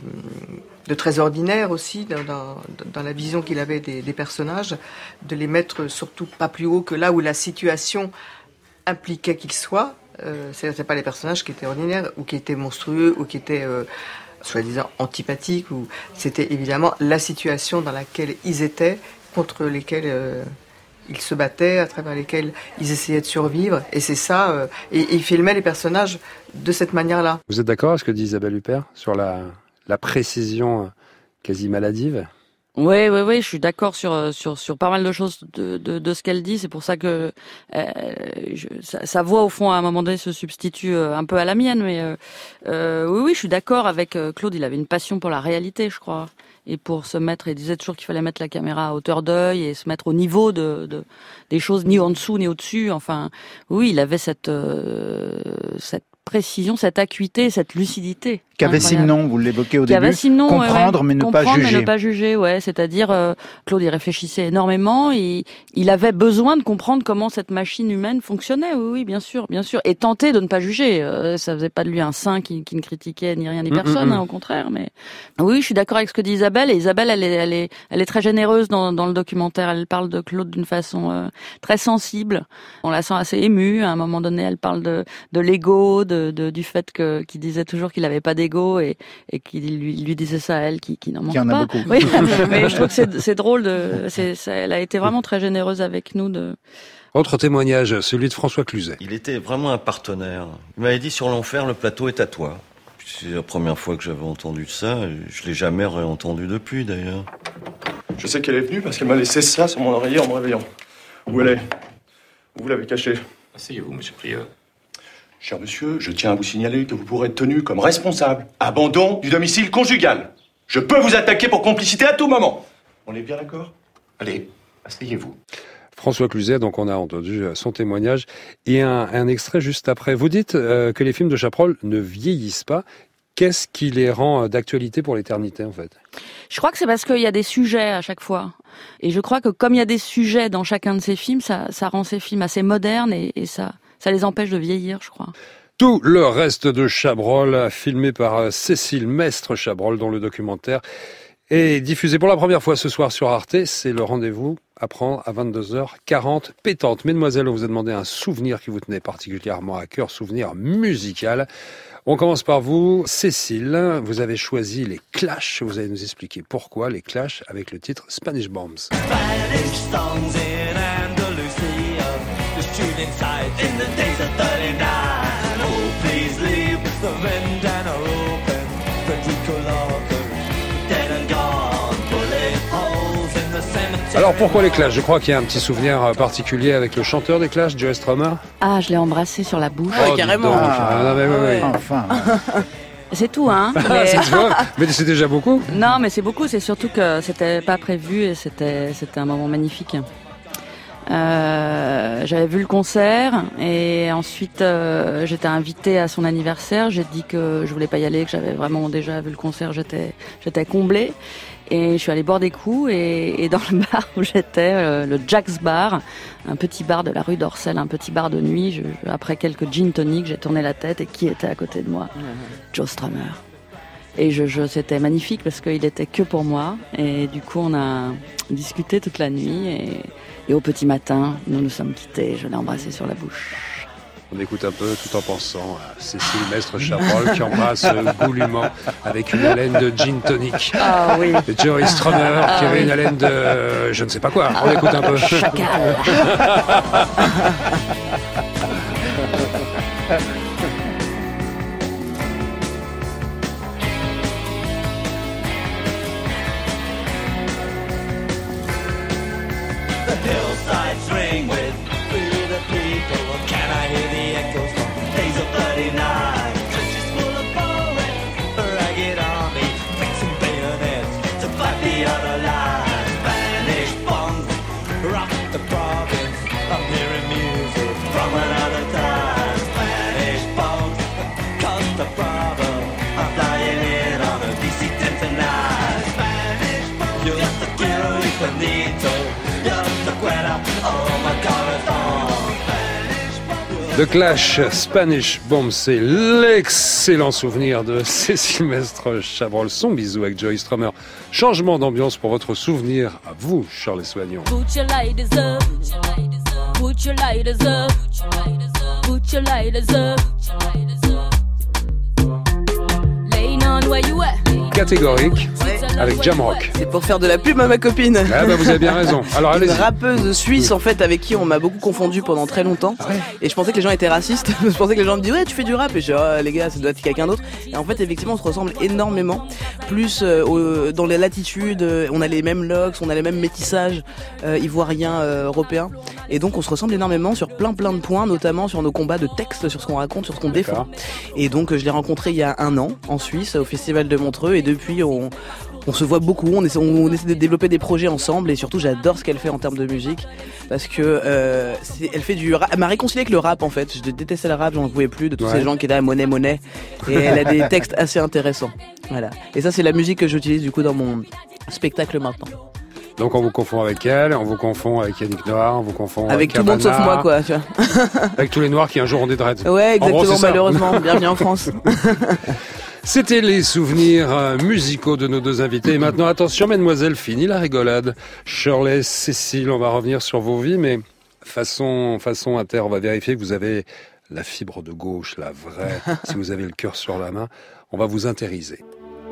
de très ordinaire aussi dans, dans, dans la vision qu'il avait des, des personnages, de les mettre surtout pas plus haut que là où la situation impliquait qu'ils soient. Euh, c'est, c'est pas les personnages qui étaient ordinaires ou qui étaient monstrueux ou qui étaient euh, soi-disant antipathiques. Ou c'était évidemment la situation dans laquelle ils étaient, contre lesquels euh, ils se battaient, à travers lesquels ils essayaient de survivre. Et c'est ça. Euh, et, et il filmait les personnages de cette manière-là. Vous êtes d'accord avec ce que dit Isabelle Huppert sur la, la précision quasi maladive? Oui, oui, oui, je suis d'accord sur sur sur pas mal de choses de de, de ce qu'elle dit. C'est pour ça que euh, je, sa, sa voix au fond à un moment donné se substitue un peu à la mienne. Mais euh, euh, oui, oui, je suis d'accord avec Claude. Il avait une passion pour la réalité, je crois, et pour se mettre. Il disait toujours qu'il fallait mettre la caméra à hauteur d'œil et se mettre au niveau de, de des choses, ni en dessous ni au-dessus. Enfin, oui, il avait cette euh, cette précision, cette acuité, cette lucidité. Qu'avait Simon, vous l'évoquez au début, Simon, comprendre ouais, mais ne comprendre, pas juger. mais ne pas juger, ouais. C'est-à-dire, euh, Claude, il réfléchissait énormément, il, il avait besoin de comprendre comment cette machine humaine fonctionnait, oui, oui, bien sûr, bien sûr, et tenter de ne pas juger. Euh, ça faisait pas de lui un saint qui, qui ne critiquait ni rien ni personne, mmh, mmh. Hein, au contraire. Mais oui, je suis d'accord avec ce que dit Isabelle. Et Isabelle, elle est, elle est, elle est très généreuse dans, dans le documentaire. Elle parle de Claude d'une façon euh, très sensible. On la sent assez émue. À un moment donné, elle parle de, de l'ego, de, de, du fait que qu'il disait toujours qu'il avait pas d'ego et, et qu'il lui, lui disait ça à elle qui, qui n'en manque qui en pas. A beaucoup. Oui, mais je trouve que c'est, c'est drôle de, c'est, ça, elle a été vraiment très généreuse avec nous de. Autre témoignage, celui de François Cluzet. Il était vraiment un partenaire. Il m'avait dit sur l'enfer, le plateau est à toi. C'est la première fois que j'avais entendu ça. Je l'ai jamais réentendu depuis d'ailleurs. Je sais qu'elle est venue parce qu'elle m'a laissé ça sur mon oreiller en me réveillant. Où elle est? Où vous l'avez cachée? Asseyez-vous, monsieur Prieur. Cher monsieur, je tiens à vous signaler que vous pourrez être tenu comme responsable. Abandon du domicile conjugal. Je peux vous attaquer pour complicité à tout moment. On est bien d'accord? Allez, asseyez-vous. François Cluzet, donc on a entendu son témoignage et un, un extrait juste après. Vous dites euh, que les films de Chabrol ne vieillissent pas. Qu'est-ce qui les rend d'actualité pour l'éternité, en fait? Je crois que c'est parce qu'il y a des sujets à chaque fois. Et je crois que comme il y a des sujets dans chacun de ces films, ça, ça rend ces films assez modernes et, et ça, ça les empêche de vieillir, je crois. Tout le reste de Chabrol, filmé par Cécile Mestre-Chabrol, dont le documentaire est diffusé pour la première fois ce soir sur Arte. C'est le rendez-vous à prendre à vingt-deux heures quarante pétante. Mesdemoiselles, on vous a demandé un souvenir qui vous tenait particulièrement à cœur, souvenir musical. On commence par vous, Cécile. Vous avez choisi les Clash. Vous allez nous expliquer pourquoi les Clash avec le titre Spanish Bombs. Spanish songs in Andalusia, just tune inside in the days of thirty-nine. Oh, please leave the vendana open, Federico Larkin, dead and gone, bullet holes in the cemetery. Alors pourquoi les Clash? Je crois qu'il y a un petit souvenir particulier avec le chanteur des Clash, Joey Strummer. Ah, je l'ai embrassé sur la bouche. Oh, carrément. Ah, non, mais, oui, oui. Enfin. C'est tout, hein. Mais... ça se voit, mais c'est déjà beaucoup. Non, mais c'est beaucoup. C'est surtout que c'était pas prévu et c'était c'était un moment magnifique. Euh, j'avais vu le concert et ensuite euh, j'étais invitée à son anniversaire. J'ai dit que je voulais pas y aller, que j'avais vraiment déjà vu le concert. J'étais j'étais comblée. Et je suis allée boire des coups et, et dans le bar où j'étais, euh, le Jack's Bar, un petit bar de la rue d'Orsel, un petit bar de nuit, je, après quelques gin tonic, j'ai tourné la tête et qui était à côté de moi? mmh. Joe Strummer. Et je, je, c'était magnifique parce qu'il était que pour moi et du coup on a discuté toute la nuit et, et au petit matin, nous nous sommes quittés, je l'ai embrassé sur la bouche. On écoute un peu tout en pensant à Cécile Mestre-Chabrol qui embrasse goulûment avec une haleine de gin tonic. Ah oui. Et Joey Strummer ah, qui avait oui. une haleine de je ne sais pas quoi. On écoute un peu. Chacal. The hillsides ring with free the people. Can I hear the echoes from days of thirty-nine? Trenches full of bullets, a ragged army, fixing bayonets to fight the other line. Spanish bombs rock the province. I'm hearing music from another time. Spanish bombs cause the problem. I'm flying in on a D C ten tonight. Spanish bombs, you're the quiero y finito. The Clash, Spanish Bomb, c'est l'excellent souvenir de Cécile Mestre-Chabrol. Son bisou avec Joey Strummer. Changement d'ambiance pour votre souvenir à vous, Charles Soignon. Put your lighters up, put your lighters up, put your lighters up. Laying on where you at, catégorique avec Jamrock. C'est pour faire de la pub à ma copine. Ah bah vous avez bien raison. Alors Une allez-y. rappeuse suisse en fait avec qui on m'a beaucoup confondu pendant très longtemps. Et je pensais que les gens étaient racistes. Je pensais que les gens me disaient ouais tu fais du rap et je dis oh, les gars ça doit être quelqu'un d'autre. Et en fait effectivement on se ressemble énormément. Plus euh, au, dans les latitudes, euh, on a les mêmes locks, on a les mêmes métissages euh, ivoiriens, euh, européens. Et donc on se ressemble énormément sur plein plein de points, notamment sur nos combats de texte, sur ce qu'on raconte, sur ce qu'on défend. Et donc je l'ai rencontré il y a un an en Suisse au Festival de Montreux et depuis on On se voit beaucoup, on essaie, on essaie de développer des projets ensemble et surtout j'adore ce qu'elle fait en termes de musique parce que euh, c'est, elle fait du rap, elle m'a réconcilié avec le rap en fait. Je détestais le rap, j'en pouvais plus de tous Ouais. ces gens qui étaient à monnaie monnaie et elle a des textes assez intéressants. Voilà. Et ça c'est la musique que j'utilise du coup dans mon spectacle maintenant. Donc on vous confond avec elle, on vous confond avec Yannick Noir, on vous confond avec Avec tout le monde sauf moi quoi. Tu vois. Avec tous les noirs qui un jour ont des dreads. Ouais En gros, exactement c'est ça. malheureusement. Bienvenue en France. C'était les souvenirs euh, musicaux de nos deux invités. Et maintenant, attention, mesdemoiselles, fini la rigolade. Shirley, Cécile, on va revenir sur vos vies, mais façon, façon inter, on va vérifier que vous avez la fibre de gauche, la vraie. Si vous avez le cœur sur la main, on va vous intériser.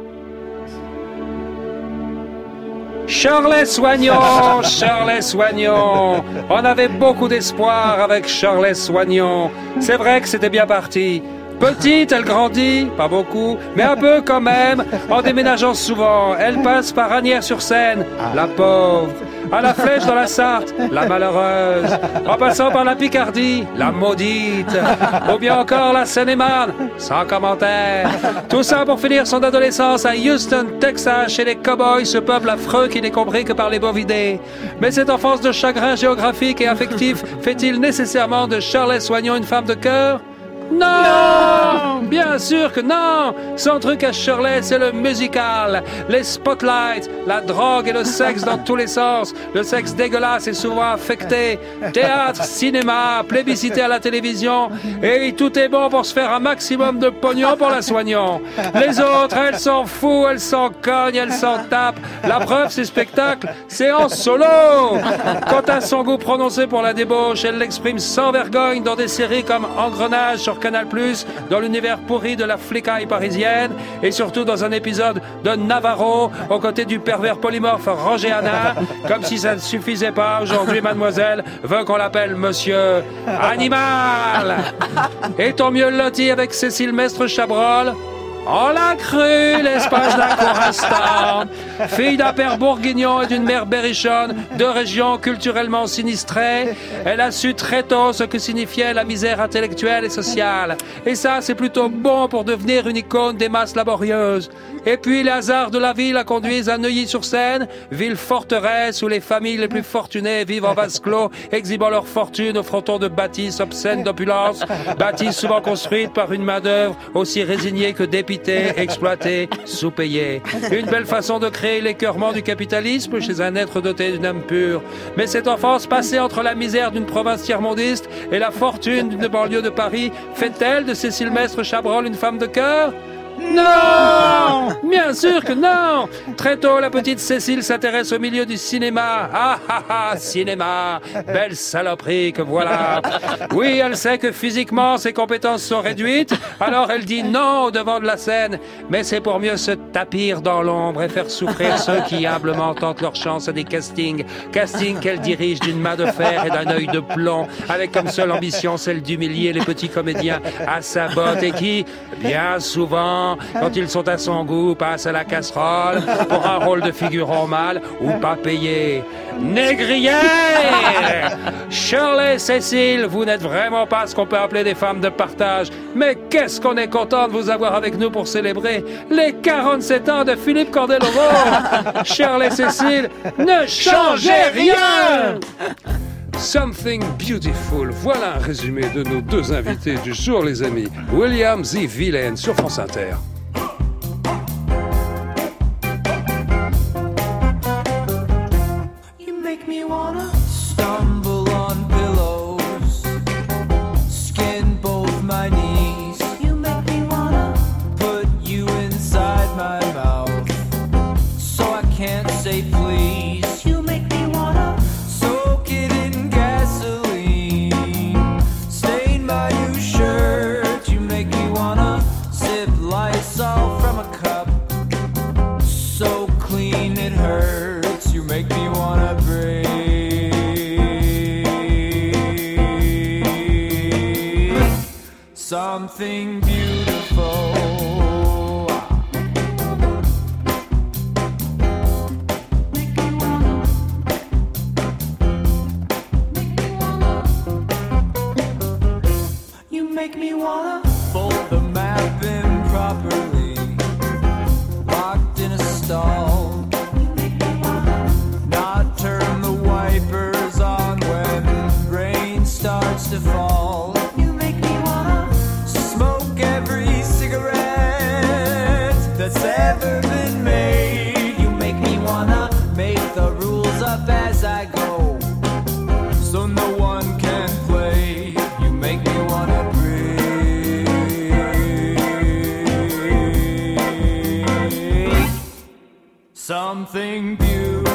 Shirley Soignon, Shirley Soignon. On avait beaucoup d'espoir avec Shirley Soignon. C'est vrai que c'était bien parti. Petite, elle grandit, pas beaucoup, mais un peu quand même, en déménageant souvent. Elle passe par Asnières-sur-Seine, la pauvre. À la Flèche dans la Sarthe, la malheureuse. En passant par la Picardie, la maudite. Ou bien encore la Seine-et-Marne, sans commentaire. Tout ça pour finir son adolescence à Houston, Texas, chez les cow-boys, ce peuple affreux qui n'est compris que par les bovidés. Mais cette enfance de chagrin géographique et affectif fait-il nécessairement de Shirley Soignon une femme de cœur ? Non, non, bien sûr que non. Son truc à Shirley, c'est le musical, les spotlights, la drogue et le sexe dans tous les sens. Le sexe dégueulasse et souvent affecté. Théâtre, cinéma, plébiscité à la télévision. Et tout est bon pour se faire un maximum de pognon pour la Soignon. Les autres, elles s'en foutent, elles s'en cognent, elles s'en tapent. La preuve, ces spectacles, c'est en solo. Quant à son goût prononcé pour la débauche, elle l'exprime sans vergogne dans des séries comme Engrenage sur Canal plus, dans l'univers pourri de la flicaille parisienne et surtout dans un épisode de Navarro aux côtés du pervers polymorphe Roger Hanin. Comme si ça ne suffisait pas, aujourd'hui mademoiselle veut qu'on l'appelle monsieur Animal. Et tant mieux loti avec Cécile Mestre-Chabrol. On l'a cru, l'espace d'un court instant. Fille d'un père bourguignon et d'une mère berrichonne, deux régions culturellement sinistrées, elle a su très tôt ce que signifiait la misère intellectuelle et sociale. Et ça, c'est plutôt bon pour devenir une icône des masses laborieuses. Et puis, les hasards de la vie la conduisent à Neuilly-sur-Seine, ville forteresse où les familles les plus fortunées vivent en vase clos, exhibant leur fortune au fronton de bâtisses obscènes d'opulence, bâtisses souvent construites par une main-d'œuvre aussi résignée que dépitée, exploitée, sous-payée. Une belle façon de créer l'écœurement du capitalisme chez un être doté d'une âme pure. Mais cette enfance passée entre la misère d'une province tiers-mondiste et la fortune d'une banlieue de Paris fait-elle de Cécile Mestre-Chabrol une femme de cœur ? Non! Bien sûr que non! Très tôt, la petite Cécile s'intéresse au milieu du cinéma. Ah ah ah, cinéma! Belle saloperie que voilà! Oui, elle sait que physiquement, ses compétences sont réduites, alors elle dit non au devant de la scène. Mais c'est pour mieux se tapir dans l'ombre et faire souffrir ceux qui humblement tentent leur chance à des castings. Castings qu'elle dirige d'une main de fer et d'un œil de plomb, avec comme seule ambition celle d'humilier les petits comédiens à sa botte et qui, bien souvent, quand ils sont à son goût, passent à la casserole pour un rôle de figurant mâle ou pas payé. Négrière! Shirley, Cécile, vous n'êtes vraiment pas ce qu'on peut appeler des femmes de partage. Mais qu'est-ce qu'on est content de vous avoir avec nous pour célébrer les quarante-sept ans de Philippe Cordelovo. Shirley, Cécile, ne changez rien! Something Beautiful. Voilà un résumé de nos deux invités du jour, les amis. William Z. Villain sur France Inter. You make me wanna stumble on pillows, skin both my knees. You make me wanna put you inside my mouth, so I can't say please. You make me wanna soak it in gasoline, stain my new shirt. You make me wanna sip lice ever been made. You make me wanna make the rules up as I go, so no one can play. You make me wanna break. Something beautiful.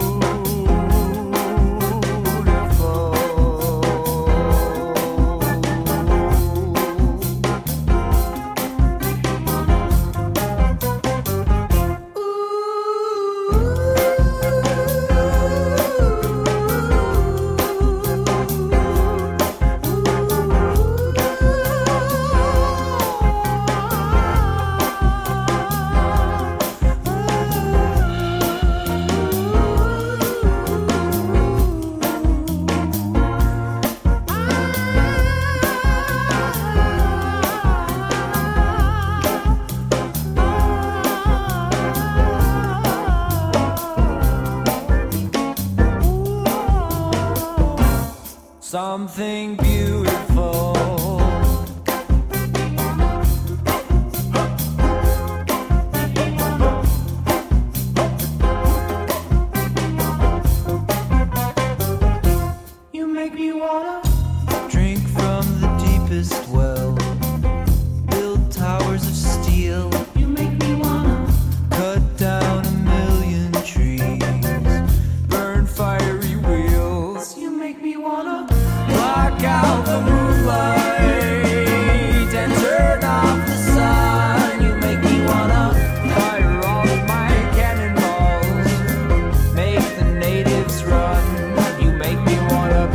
Something beautiful. You make me wanna drink from the deepest well, build towers of steel. You make me wanna cut down a million trees, burn fiery wheels. You make me wanna block out the moonlight and turn off the sun. You make me wanna fire all of my cannonballs, make the natives run. You make me wanna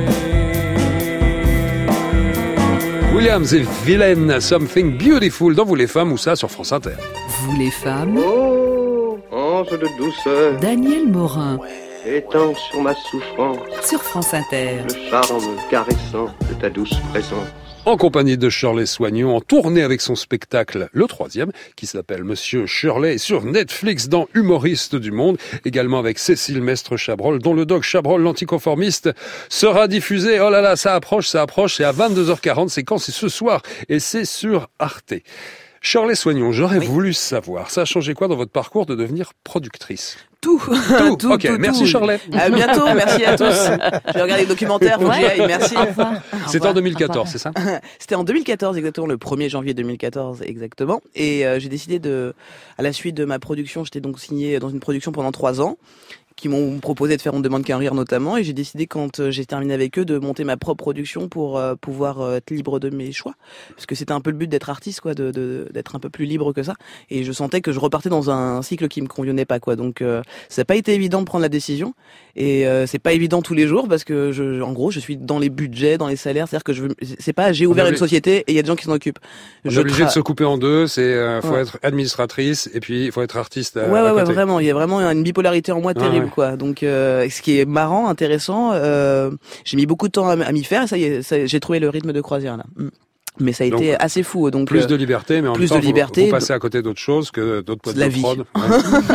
break. Williams et Vilaine, Something Beautiful dans Vous les femmes ou ça sur France Inter. Vous les femmes. Oh, ange de douceur. Daniel Morin. Étends sur ma souffrance sur France Inter le charme caressant de ta douce présence. En compagnie de Shirley Soignon, en tournée avec son spectacle, le troisième, qui s'appelle Monsieur Shirley, sur Netflix dans Humoriste du Monde, également avec Cécile Mestre-Chabrol, dont le doc Chabrol, l'anticonformiste, sera diffusé. Oh là là, ça approche, ça approche, c'est à vingt-deux heures quarante, c'est quand? C'est ce soir, et c'est sur Arte. Shirley Soignon, j'aurais oui. voulu savoir, ça a changé quoi dans votre parcours de devenir productrice? Tout. Tout. tout, ok, tout, merci tout. Shirley. À bientôt, merci à tous. Je vais regarder les documentaires, faut que j'y aille, merci. C'était en deux mille quatorze, c'est ça? C'était en deux mille quatorze, exactement, le premier janvier deux mille quatorze, exactement. Et euh, j'ai décidé de, à la suite de ma production, j'étais donc signé dans une production pendant trois ans, qui m'ont proposé de faire On ne demande qu'un rire notamment, et j'ai décidé quand euh, j'ai terminé avec eux de monter ma propre production pour euh, pouvoir euh, être libre de mes choix, parce que c'était un peu le but d'être artiste, quoi, de, de d'être un peu plus libre que ça, et je sentais que je repartais dans un cycle qui me convenait pas, quoi. Donc euh, ça n'a pas été évident de prendre la décision, et euh, c'est pas évident tous les jours parce que je, en gros, je suis dans les budgets, dans les salaires, c'est-à-dire que je veux, c'est pas j'ai ouvert une société et il y a des gens qui s'en occupent. On je est obligé tra... de se couper en deux, c'est euh, faut ouais. être administratrice et puis il faut être artiste. À, ouais, à ouais, côté. ouais, vraiment, il y a vraiment une bipolarité en moi terrible, ouais, ouais. quoi. Donc euh, ce qui est marrant, intéressant, euh, j'ai mis beaucoup de temps à, à m'y faire et ça y est, ça, j'ai trouvé le rythme de croisière là. Mm. Mais ça a donc, été assez fou. Donc plus euh, de liberté, mais en plus même temps, de liberté, vous, vous passez à côté d'autres choses que d'autres potes de prod. Ouais.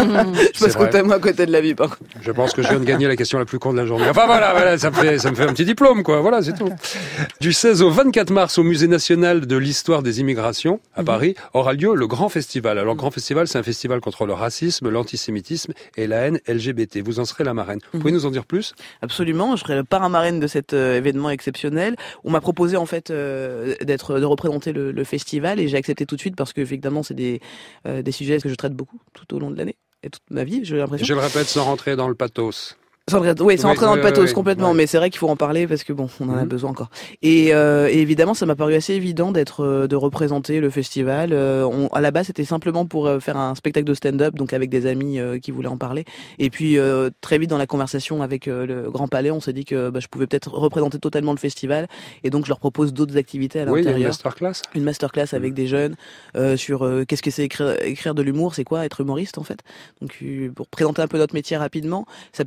Je passe complètement à côté de la vie, par contre. Je pense que je viens de gagner la question la plus con de la journée. Enfin voilà, voilà, ça me fait, ça me fait un petit diplôme, quoi. Voilà, c'est tout. Du seize au vingt-quatre mars, au Musée national de l'histoire des immigrations à Paris, aura lieu le Grand Festival. Alors, le Grand Festival, c'est un festival contre le racisme, l'antisémitisme et la haine L G B T. Vous en serez la marraine. Vous pouvez nous en dire plus? Absolument, je serai le parrain-marraine de cet euh, événement exceptionnel. On m'a proposé en fait euh, d'être, de représenter le, le festival et j'ai accepté tout de suite parce que évidemment c'est des euh, des sujets que je traite beaucoup tout au long de l'année et toute ma vie, j'ai l'impression. Je le répète sans rentrer dans le pathos. Sans, oui, sans oui, rentrer dans oui, le pathos oui, complètement, oui. mais c'est vrai qu'il faut en parler parce que bon, on en a mm-hmm. besoin encore. Et, euh, et évidemment, ça m'a paru assez évident d'être, euh, de représenter le festival. Euh, on, à la base, c'était simplement pour euh, faire un spectacle de stand-up, donc avec des amis euh, qui voulaient en parler. Et puis euh, très vite dans la conversation avec euh, le Grand Palais, on s'est dit que bah, je pouvais peut-être représenter totalement le festival. Et donc je leur propose d'autres activités à l'intérieur. Oui, il y a une masterclass. Une masterclass mmh. avec des jeunes euh, sur euh, qu'est-ce que c'est écrire, écrire de l'humour, c'est quoi être humoriste en fait. Donc euh, pour présenter un peu notre métier rapidement, ça permet aussi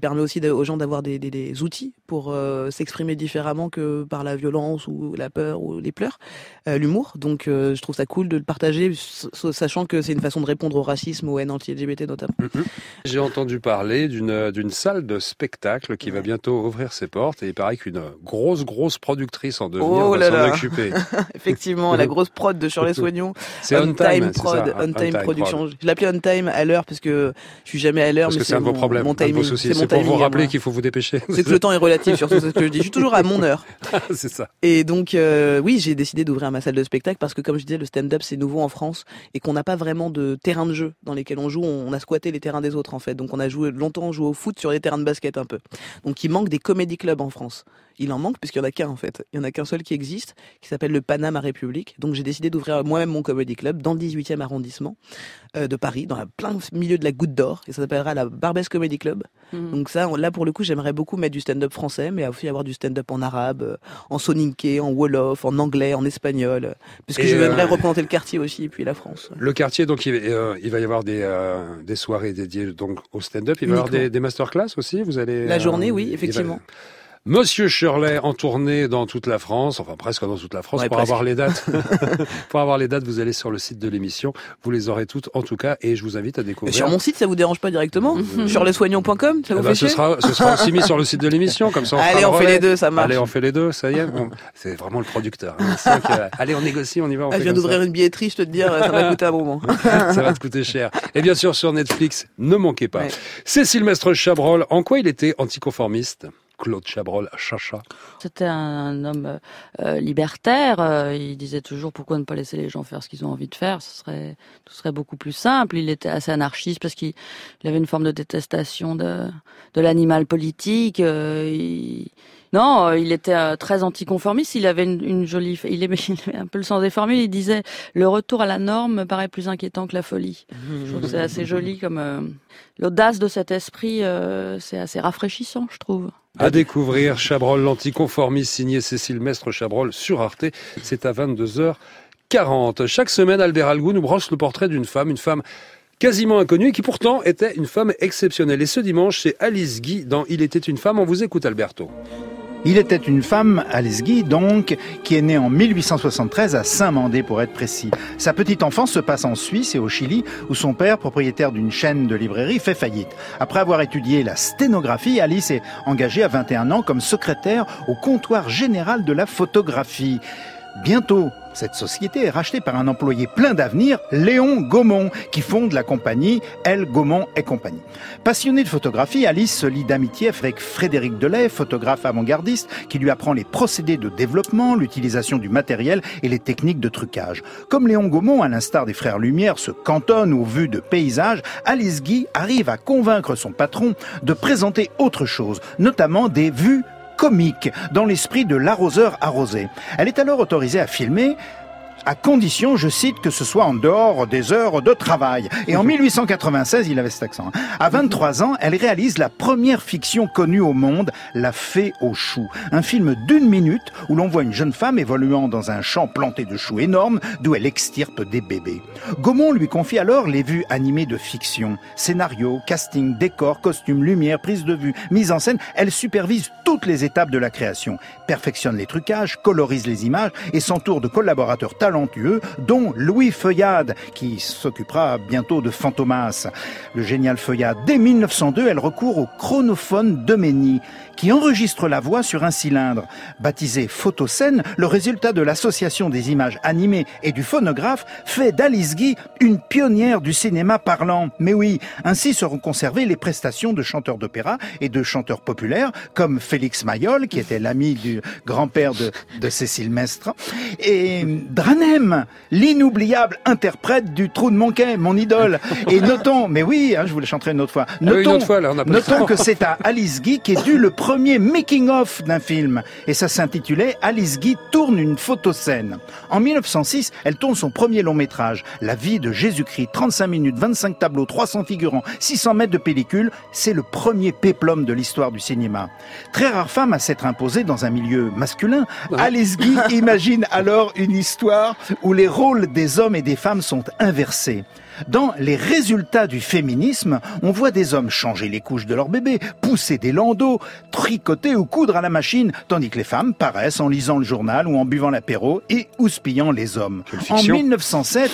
de- aux gens d'avoir des, des, des outils pour euh, s'exprimer différemment que par la violence ou la peur ou les pleurs, euh, l'humour. Donc euh, je trouve ça cool de le partager, s- sachant que c'est une façon de répondre au racisme, aux haines anti-L G B T notamment. Mm-hmm. J'ai entendu parler d'une d'une salle de spectacle qui va bientôt ouvrir ses portes et il paraît qu'une grosse grosse productrice en devenir Oh va là s'en là. occuper. Effectivement, la grosse prod de Shirley Soignon. C'est On Time, c'est Prod, ça, On On Time Time Production. Prod. Je l'appelais On Time à l'heure parce que je suis jamais à l'heure, Parce mais que c'est un de vos mon- problèmes, mon un de timing. vos soucis. C'est mon C'est pour vous timing à rappeler moi. qu'il faut vous dépêcher. C'est que le temps est relatif, surtout c'est ce que je dis. Je suis toujours à mon heure. C'est ça. Et donc, euh, oui, j'ai décidé d'ouvrir ma salle de spectacle parce que, comme je disais, le stand-up, c'est nouveau en France et qu'on n'a pas vraiment de terrain de jeu dans lesquels on joue. On a squatté les terrains des autres, en fait. Donc, on a joué longtemps joué au foot sur les terrains de basket, un peu. Donc, il manque des comédie clubs en France. Il en manque puisqu'il y en a qu'un, en fait. Il y en a qu'un seul qui existe, qui s'appelle le Paname à République. Donc, j'ai décidé d'ouvrir moi-même mon comédie club dans le dix-huitième arrondissement euh, de Paris, dans la plein milieu de la Goutte d'Or. Et ça s'appellera la Barbès Comedy Club. Mhm. Donc ça, on- là, pour le coup, j'aimerais beaucoup mettre du stand-up français, mais aussi avoir du stand-up en arabe, euh, en soninké, en wolof, en anglais, en espagnol. euh, Parce que Et je euh, aimerais représenter le quartier aussi, et puis la France. Le quartier, donc, il, euh, il va y avoir des, euh, des soirées dédiées donc, au stand-up. Il va y avoir Uniquement. des, des masterclass aussi. Vous allez, La journée, euh, oui, il va- effectivement. Monsieur Shirley en tournée dans toute la France, enfin presque dans toute la France. Ouais, pour presque. avoir les dates, pour avoir les dates, vous allez sur le site de l'émission. Vous les aurez toutes en tout cas, et je vous invite à Et découvrir. sur mon site, ça vous dérange pas directement sur lessoignons point com, ça Eh vous ben, fait ce chier sera, ce sera aussi mis sur le site de l'émission, comme ça. On Allez, fera le on fait relais. les deux, ça marche. Allez, on fait les deux, ça y est. Bon, c'est vraiment le producteur. hein. C'est que, euh, allez, on négocie, on y va. On Ah, fait je viens comme d'ouvrir ça. une billetterie, je te dire, ça va coûter un moment. Ça va te coûter cher. Et bien sûr, sur Netflix, ne manquez pas. Ouais. Cécile Mestre Chabrol, en quoi il était anticonformiste? Claude Chabrol, Chacha. C'était un homme euh, libertaire. euh, il disait toujours pourquoi ne pas laisser les gens faire ce qu'ils ont envie de faire. Ce serait, tout serait beaucoup plus simple. Il était assez anarchiste parce qu'il il avait une forme de détestation de, de l'animal politique. euh, il... Non, euh, il était euh, très anticonformiste. Il avait une, une jolie, il aimait, il aimait un peu le sens des formules. Il disait le retour à la norme me paraît plus inquiétant que la folie. Je trouve que c'est assez joli comme euh, l'audace de cet esprit. Euh, c'est assez rafraîchissant, je trouve. À découvrir Chabrol, l'anticonformiste, signé Cécile Mestre Chabrol sur Arte. C'est à vingt-deux heures quarante. Chaque semaine, Albert Algou nous brosse le portrait d'une femme, une femme quasiment inconnue et qui pourtant était une femme exceptionnelle. Et ce dimanche, c'est Alice Guy dans Il était une femme. On vous écoute, Alberto. Il était une femme, Alice Guy donc, qui est née en mille huit cent soixante-treize à Saint-Mandé pour être précis. Sa petite enfance se passe en Suisse et au Chili où son père, propriétaire d'une chaîne de librairie, fait faillite. Après avoir étudié la sténographie, Alice est engagée à vingt et un ans comme secrétaire au comptoir général de la photographie. Bientôt, cette société est rachetée par un employé plein d'avenir, Léon Gaumont, qui fonde la compagnie L. Gaumont et compagnie. Passionnée de photographie, Alice se lie d'amitié avec Frédéric Delay, photographe avant-gardiste, qui lui apprend les procédés de développement, l'utilisation du matériel et les techniques de trucage. Comme Léon Gaumont, à l'instar des frères Lumière, se cantonne aux vues de paysages, Alice Guy arrive à convaincre son patron de présenter autre chose, notamment des vues comique, dans l'esprit de l'arroseur arrosé. Elle est alors autorisée à filmer, à condition, je cite, que ce soit en dehors des heures de travail. Et en mille huit cent quatre-vingt-seize, il avait cet accent, hein. À vingt-trois ans, elle réalise la première fiction connue au monde, La Fée aux choux. Un film d'une minute où l'on voit une jeune femme évoluant dans un champ planté de choux énormes, d'où elle extirpe des bébés. Gaumont lui confie alors les vues animées de fiction. Scénario, casting, décor, costume, lumière, prise de vue, mise en scène. Elle supervise toutes les étapes de la création, perfectionne les trucages, colorise les images et s'entoure de collaborateurs talentueux, dont Louis Feuillade, qui s'occupera bientôt de Fantomas. Le génial Feuillade. Dès mille neuf cent deux, elle recourt au chronophone Domeny, qui enregistre la voix sur un cylindre. Baptisé Photoscène, le résultat de l'association des images animées et du phonographe fait d'Alice Guy une pionnière du cinéma parlant. Mais oui, ainsi seront conservées les prestations de chanteurs d'opéra et de chanteurs populaires, comme Félix Mayol, qui était l'ami du grand-père de, de Cécile Mestre, et Dranem, l'inoubliable interprète du Trou de Monquet, mon idole. Et notons, mais oui, hein, je vous le chanterai une autre fois, Ah oui, une notons, autre fois, là, on a pas le notons temps. que c'est à Alice Guy qu'est dû le premier making-of d'un film. Et ça s'intitulait « Alice Guy tourne une photoscène ». En mille neuf cent six, elle tourne son premier long-métrage, La vie de Jésus-Christ, trente-cinq minutes, vingt-cinq tableaux, trois cents figurants, six cents mètres de pellicule. C'est le premier péplum de l'histoire du cinéma. Très rare femme à s'être imposée dans un milieu masculin, Alice Guy imagine alors une histoire où les rôles des hommes et des femmes sont inversés. Dans les résultats du féminisme, on voit des hommes changer les couches de leur bébé, pousser des landaux, tricoter ou coudre à la machine, tandis que les femmes paraissent en lisant le journal ou en buvant l'apéro et houspillant les hommes. En mille neuf cent sept,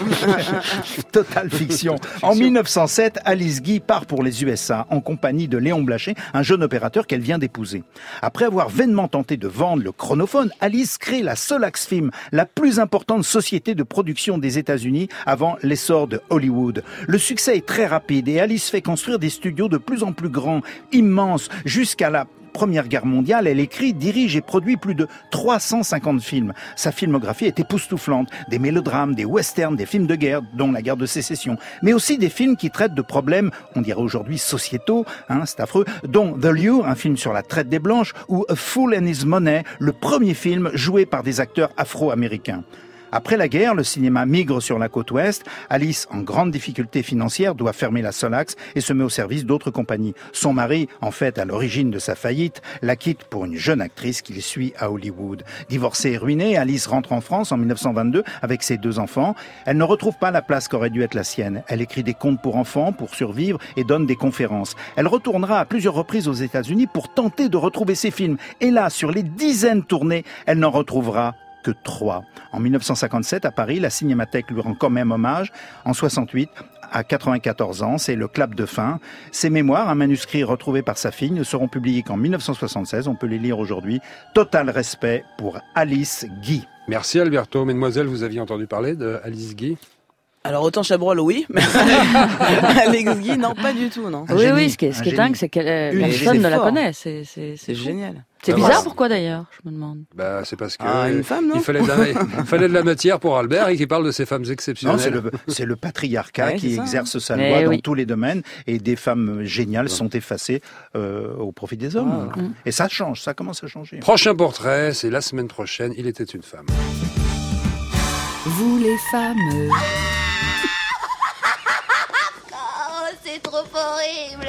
totale fiction. En mille neuf cent sept, Alice Guy part pour les U S A en compagnie de Léon Blaché, un jeune opérateur qu'elle vient d'épouser. Après avoir vainement tenté de vendre le chronophone, Alice crée la Solax Film, la plus importante société de production des États-Unis avant l'essor de Hollywood. Le succès est très rapide et Alice fait construire des studios de plus en plus grands, immenses, jusqu'à la Première Guerre mondiale. Elle écrit, dirige et produit plus de trois cent cinquante films. Sa filmographie est époustouflante. Des mélodrames, des westerns, des films de guerre, dont la guerre de sécession. Mais aussi des films qui traitent de problèmes, on dirait aujourd'hui sociétaux, hein, c'est affreux, dont The Lure, un film sur la traite des blanches, ou A Fool and His Money, le premier film joué par des acteurs afro-américains. Après la guerre, le cinéma migre sur la côte ouest. Alice, en grande difficulté financière, doit fermer la Solax et se met au service d'autres compagnies. Son mari, en fait à l'origine de sa faillite, la quitte pour une jeune actrice qu'il suit à Hollywood. Divorcée et ruinée, Alice rentre en France en mille neuf cent vingt-deux avec ses deux enfants. Elle ne retrouve pas la place qu'aurait dû être la sienne. Elle écrit des contes pour enfants, pour survivre, et donne des conférences. Elle retournera à plusieurs reprises aux États-Unis pour tenter de retrouver ses films. Et là, sur les dizaines tournées, elle n'en retrouvera que trois. En mille neuf cent cinquante-sept, à Paris, la Cinémathèque lui rend quand même hommage. En soixante-huit, à quatre-vingt-quatorze ans, c'est le clap de fin. Ses mémoires, un manuscrit retrouvé par sa fille, ne seront publiés qu'en mille neuf cent soixante-seize. On peut les lire aujourd'hui. Total respect pour Alice Guy. Merci Alberto. Mesdemoiselles, vous aviez entendu parler de Alice Guy ? Alors autant Chabrol, oui, mais Alex Guy, non, pas du tout, non. Oui, génie, oui, ce qui est, ce qui est dingue, c'est que euh, personne ne la connaît. C'est, c'est, c'est, c'est génial. C'est bah, bizarre, voilà. Pourquoi d'ailleurs, je me demande. Bah, c'est parce que ah, une femme, non il fallait de la, il fallait de la matière pour Albert et qui parle de ces femmes exceptionnelles. Non, c'est le, c'est le patriarcat ouais, qui ça, exerce hein. sa Mais loi dans oui. tous les domaines et des femmes géniales sont effacées euh, au profit des hommes. Ah. Et ça change, ça commence à changer. Prochain portrait, c'est la semaine prochaine. Il était une femme. Vous les fameux. C'est trop horrible.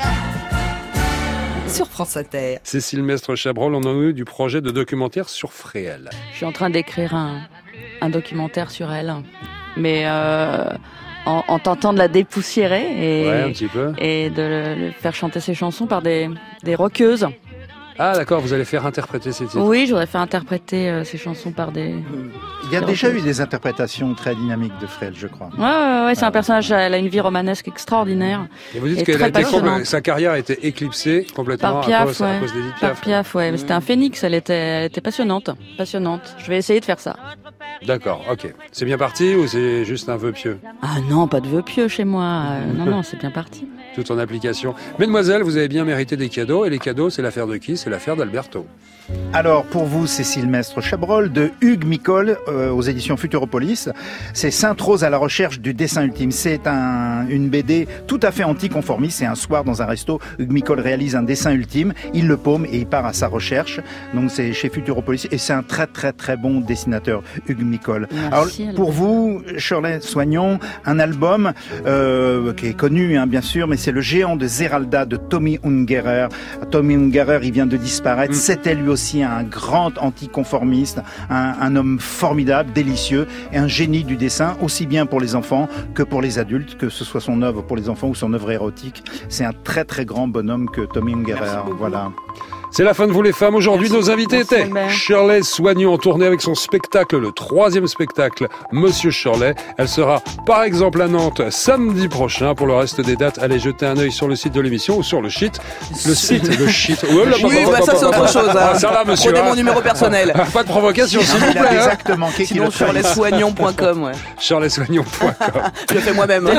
Sur France Inter. Cécile Mestre-Chabrol, on a eu du projet de documentaire sur Fréhel. Je suis en train d'écrire un, un documentaire sur elle, mais euh, en, en tentant de la dépoussiérer et, Ouais, un petit peu. et de le, le faire chanter ses chansons par des, des rockeuses. Ah d'accord, vous allez faire interpréter ces titres. Oui, j'aurais fait interpréter euh, ces chansons par des... Il y a déjà eu des interprétations très dynamiques de Fréhel, je crois. Ouais, ouais, ouais, c'est un personnage, elle a une vie romanesque extraordinaire. Et vous dites Et que très passionnante. sa carrière a été éclipsée complètement Par à Piaf, cause, ouais. à cause d'Edith Par Piaf. Piaf, ouais. Mais c'était un phénix, elle était, elle était passionnante. Passionnante. Je vais essayer de faire ça. D'accord, ok. C'est bien parti ou c'est juste un vœu pieux? Ah non, pas de vœux pieux chez moi. Euh, non, non, c'est bien parti. Tout en application. Mesdemoiselles, vous avez bien mérité des cadeaux. Et les cadeaux, c'est l'affaire de qui? C'est l'affaire d'Alberto. Alors, pour vous, Cécile Mestre-Chabrol, de Hugues Micole, euh, aux éditions Futuropolis, c'est Sainte-Rose à la recherche du dessin ultime. C'est un, une B D tout à fait anticonformiste. C'est un soir dans un resto, Hugues Micole réalise un dessin ultime, il le paume et il part à sa recherche. Donc c'est chez Futuropolis et c'est un très très très bon dessinateur, Hugues Micole. Merci, Alors, pour vous, Shirley Soignon, un album euh, qui est connu, hein, bien sûr, mais c'est Le Géant de Zeralda de Tommy Ungerer. Tommy Ungerer, il vient de disparaître. Mm. C'était lui aussi un grand anticonformiste, un, un homme formidable, délicieux et un génie du dessin, aussi bien pour les enfants que pour les adultes, que ce soit son œuvre pour les enfants ou son œuvre érotique. C'est un très très grand bonhomme que Tommy Ungerer. Voilà. C'est la fin de Vous les femmes. Aujourd'hui, nos invités Merci, étaient Albert. Shirley Soignon, en tournée avec son spectacle, le troisième spectacle, Monsieur Shirley. Elle sera, par exemple, à Nantes samedi prochain. Pour le reste des dates, allez jeter un œil sur le site de l'émission ou sur le shit. Le site, le shit. Ouais, là, Oui, bah ça c'est autre chose. Hein. Ah, ça va, monsieur. Prenez hein. mon numéro personnel. Pas de provocation, s'il vous Il a plaît. des hein. actes manqués qui Sinon le sur trahissent. les soignons point com, ouais. shirley soignon point com. Je le fais moi-même.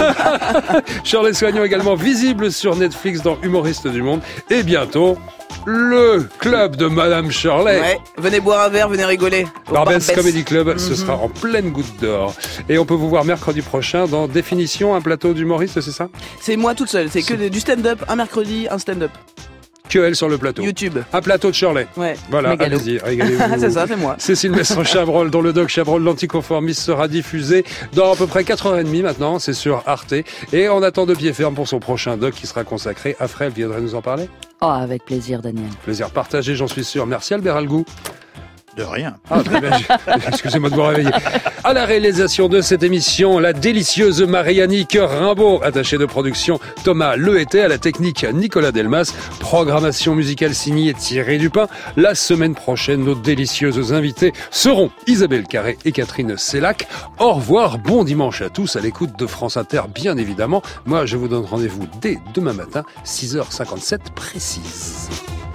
Shirley Soignon également visible sur Netflix dans Humoriste du Monde. Et bientôt, le club de Madame Shirley. Ouais. Venez boire un verre, venez rigoler. Au Barbès Barbès. Comedy Club, Mm-hmm. ce sera en pleine goutte d'or. Et on peut vous voir mercredi prochain dans Définition, un plateau d'humoriste, c'est ça? C'est moi toute seule. C'est que du stand-up, un mercredi, un stand-up. Que elle sur le plateau. YouTube. Un plateau de Shirley. Ouais. Voilà, Mégalo. allez-y, régalez-vous. C'est ça, c'est moi. Cécile Mestre-Chabrol, dont le doc Chabrol, l'anticonformiste, sera diffusé dans à peu près quatre heures trente maintenant. C'est sur Arte. Et on attend de pied ferme pour son prochain doc qui sera consacré à Fréhel. Viendrait nous en parler? Oh, avec plaisir, Daniel. Plaisir partagé, j'en suis sûr. Merci Albert Algou. De rien. Ah, très bien. Excusez-moi de vous réveiller. À la réalisation de cette émission, la délicieuse Marie-Annick Rimbaud, attachée de production Thomas Lehété, à la technique Nicolas Delmas, programmation musicale signée Thierry Dupin. La semaine prochaine, nos délicieuses invitées seront Isabelle Carré et Catherine Sellac. Au revoir, bon dimanche à tous, à l'écoute de France Inter, bien évidemment. Moi, je vous donne rendez-vous dès demain matin, six heures cinquante-sept précise.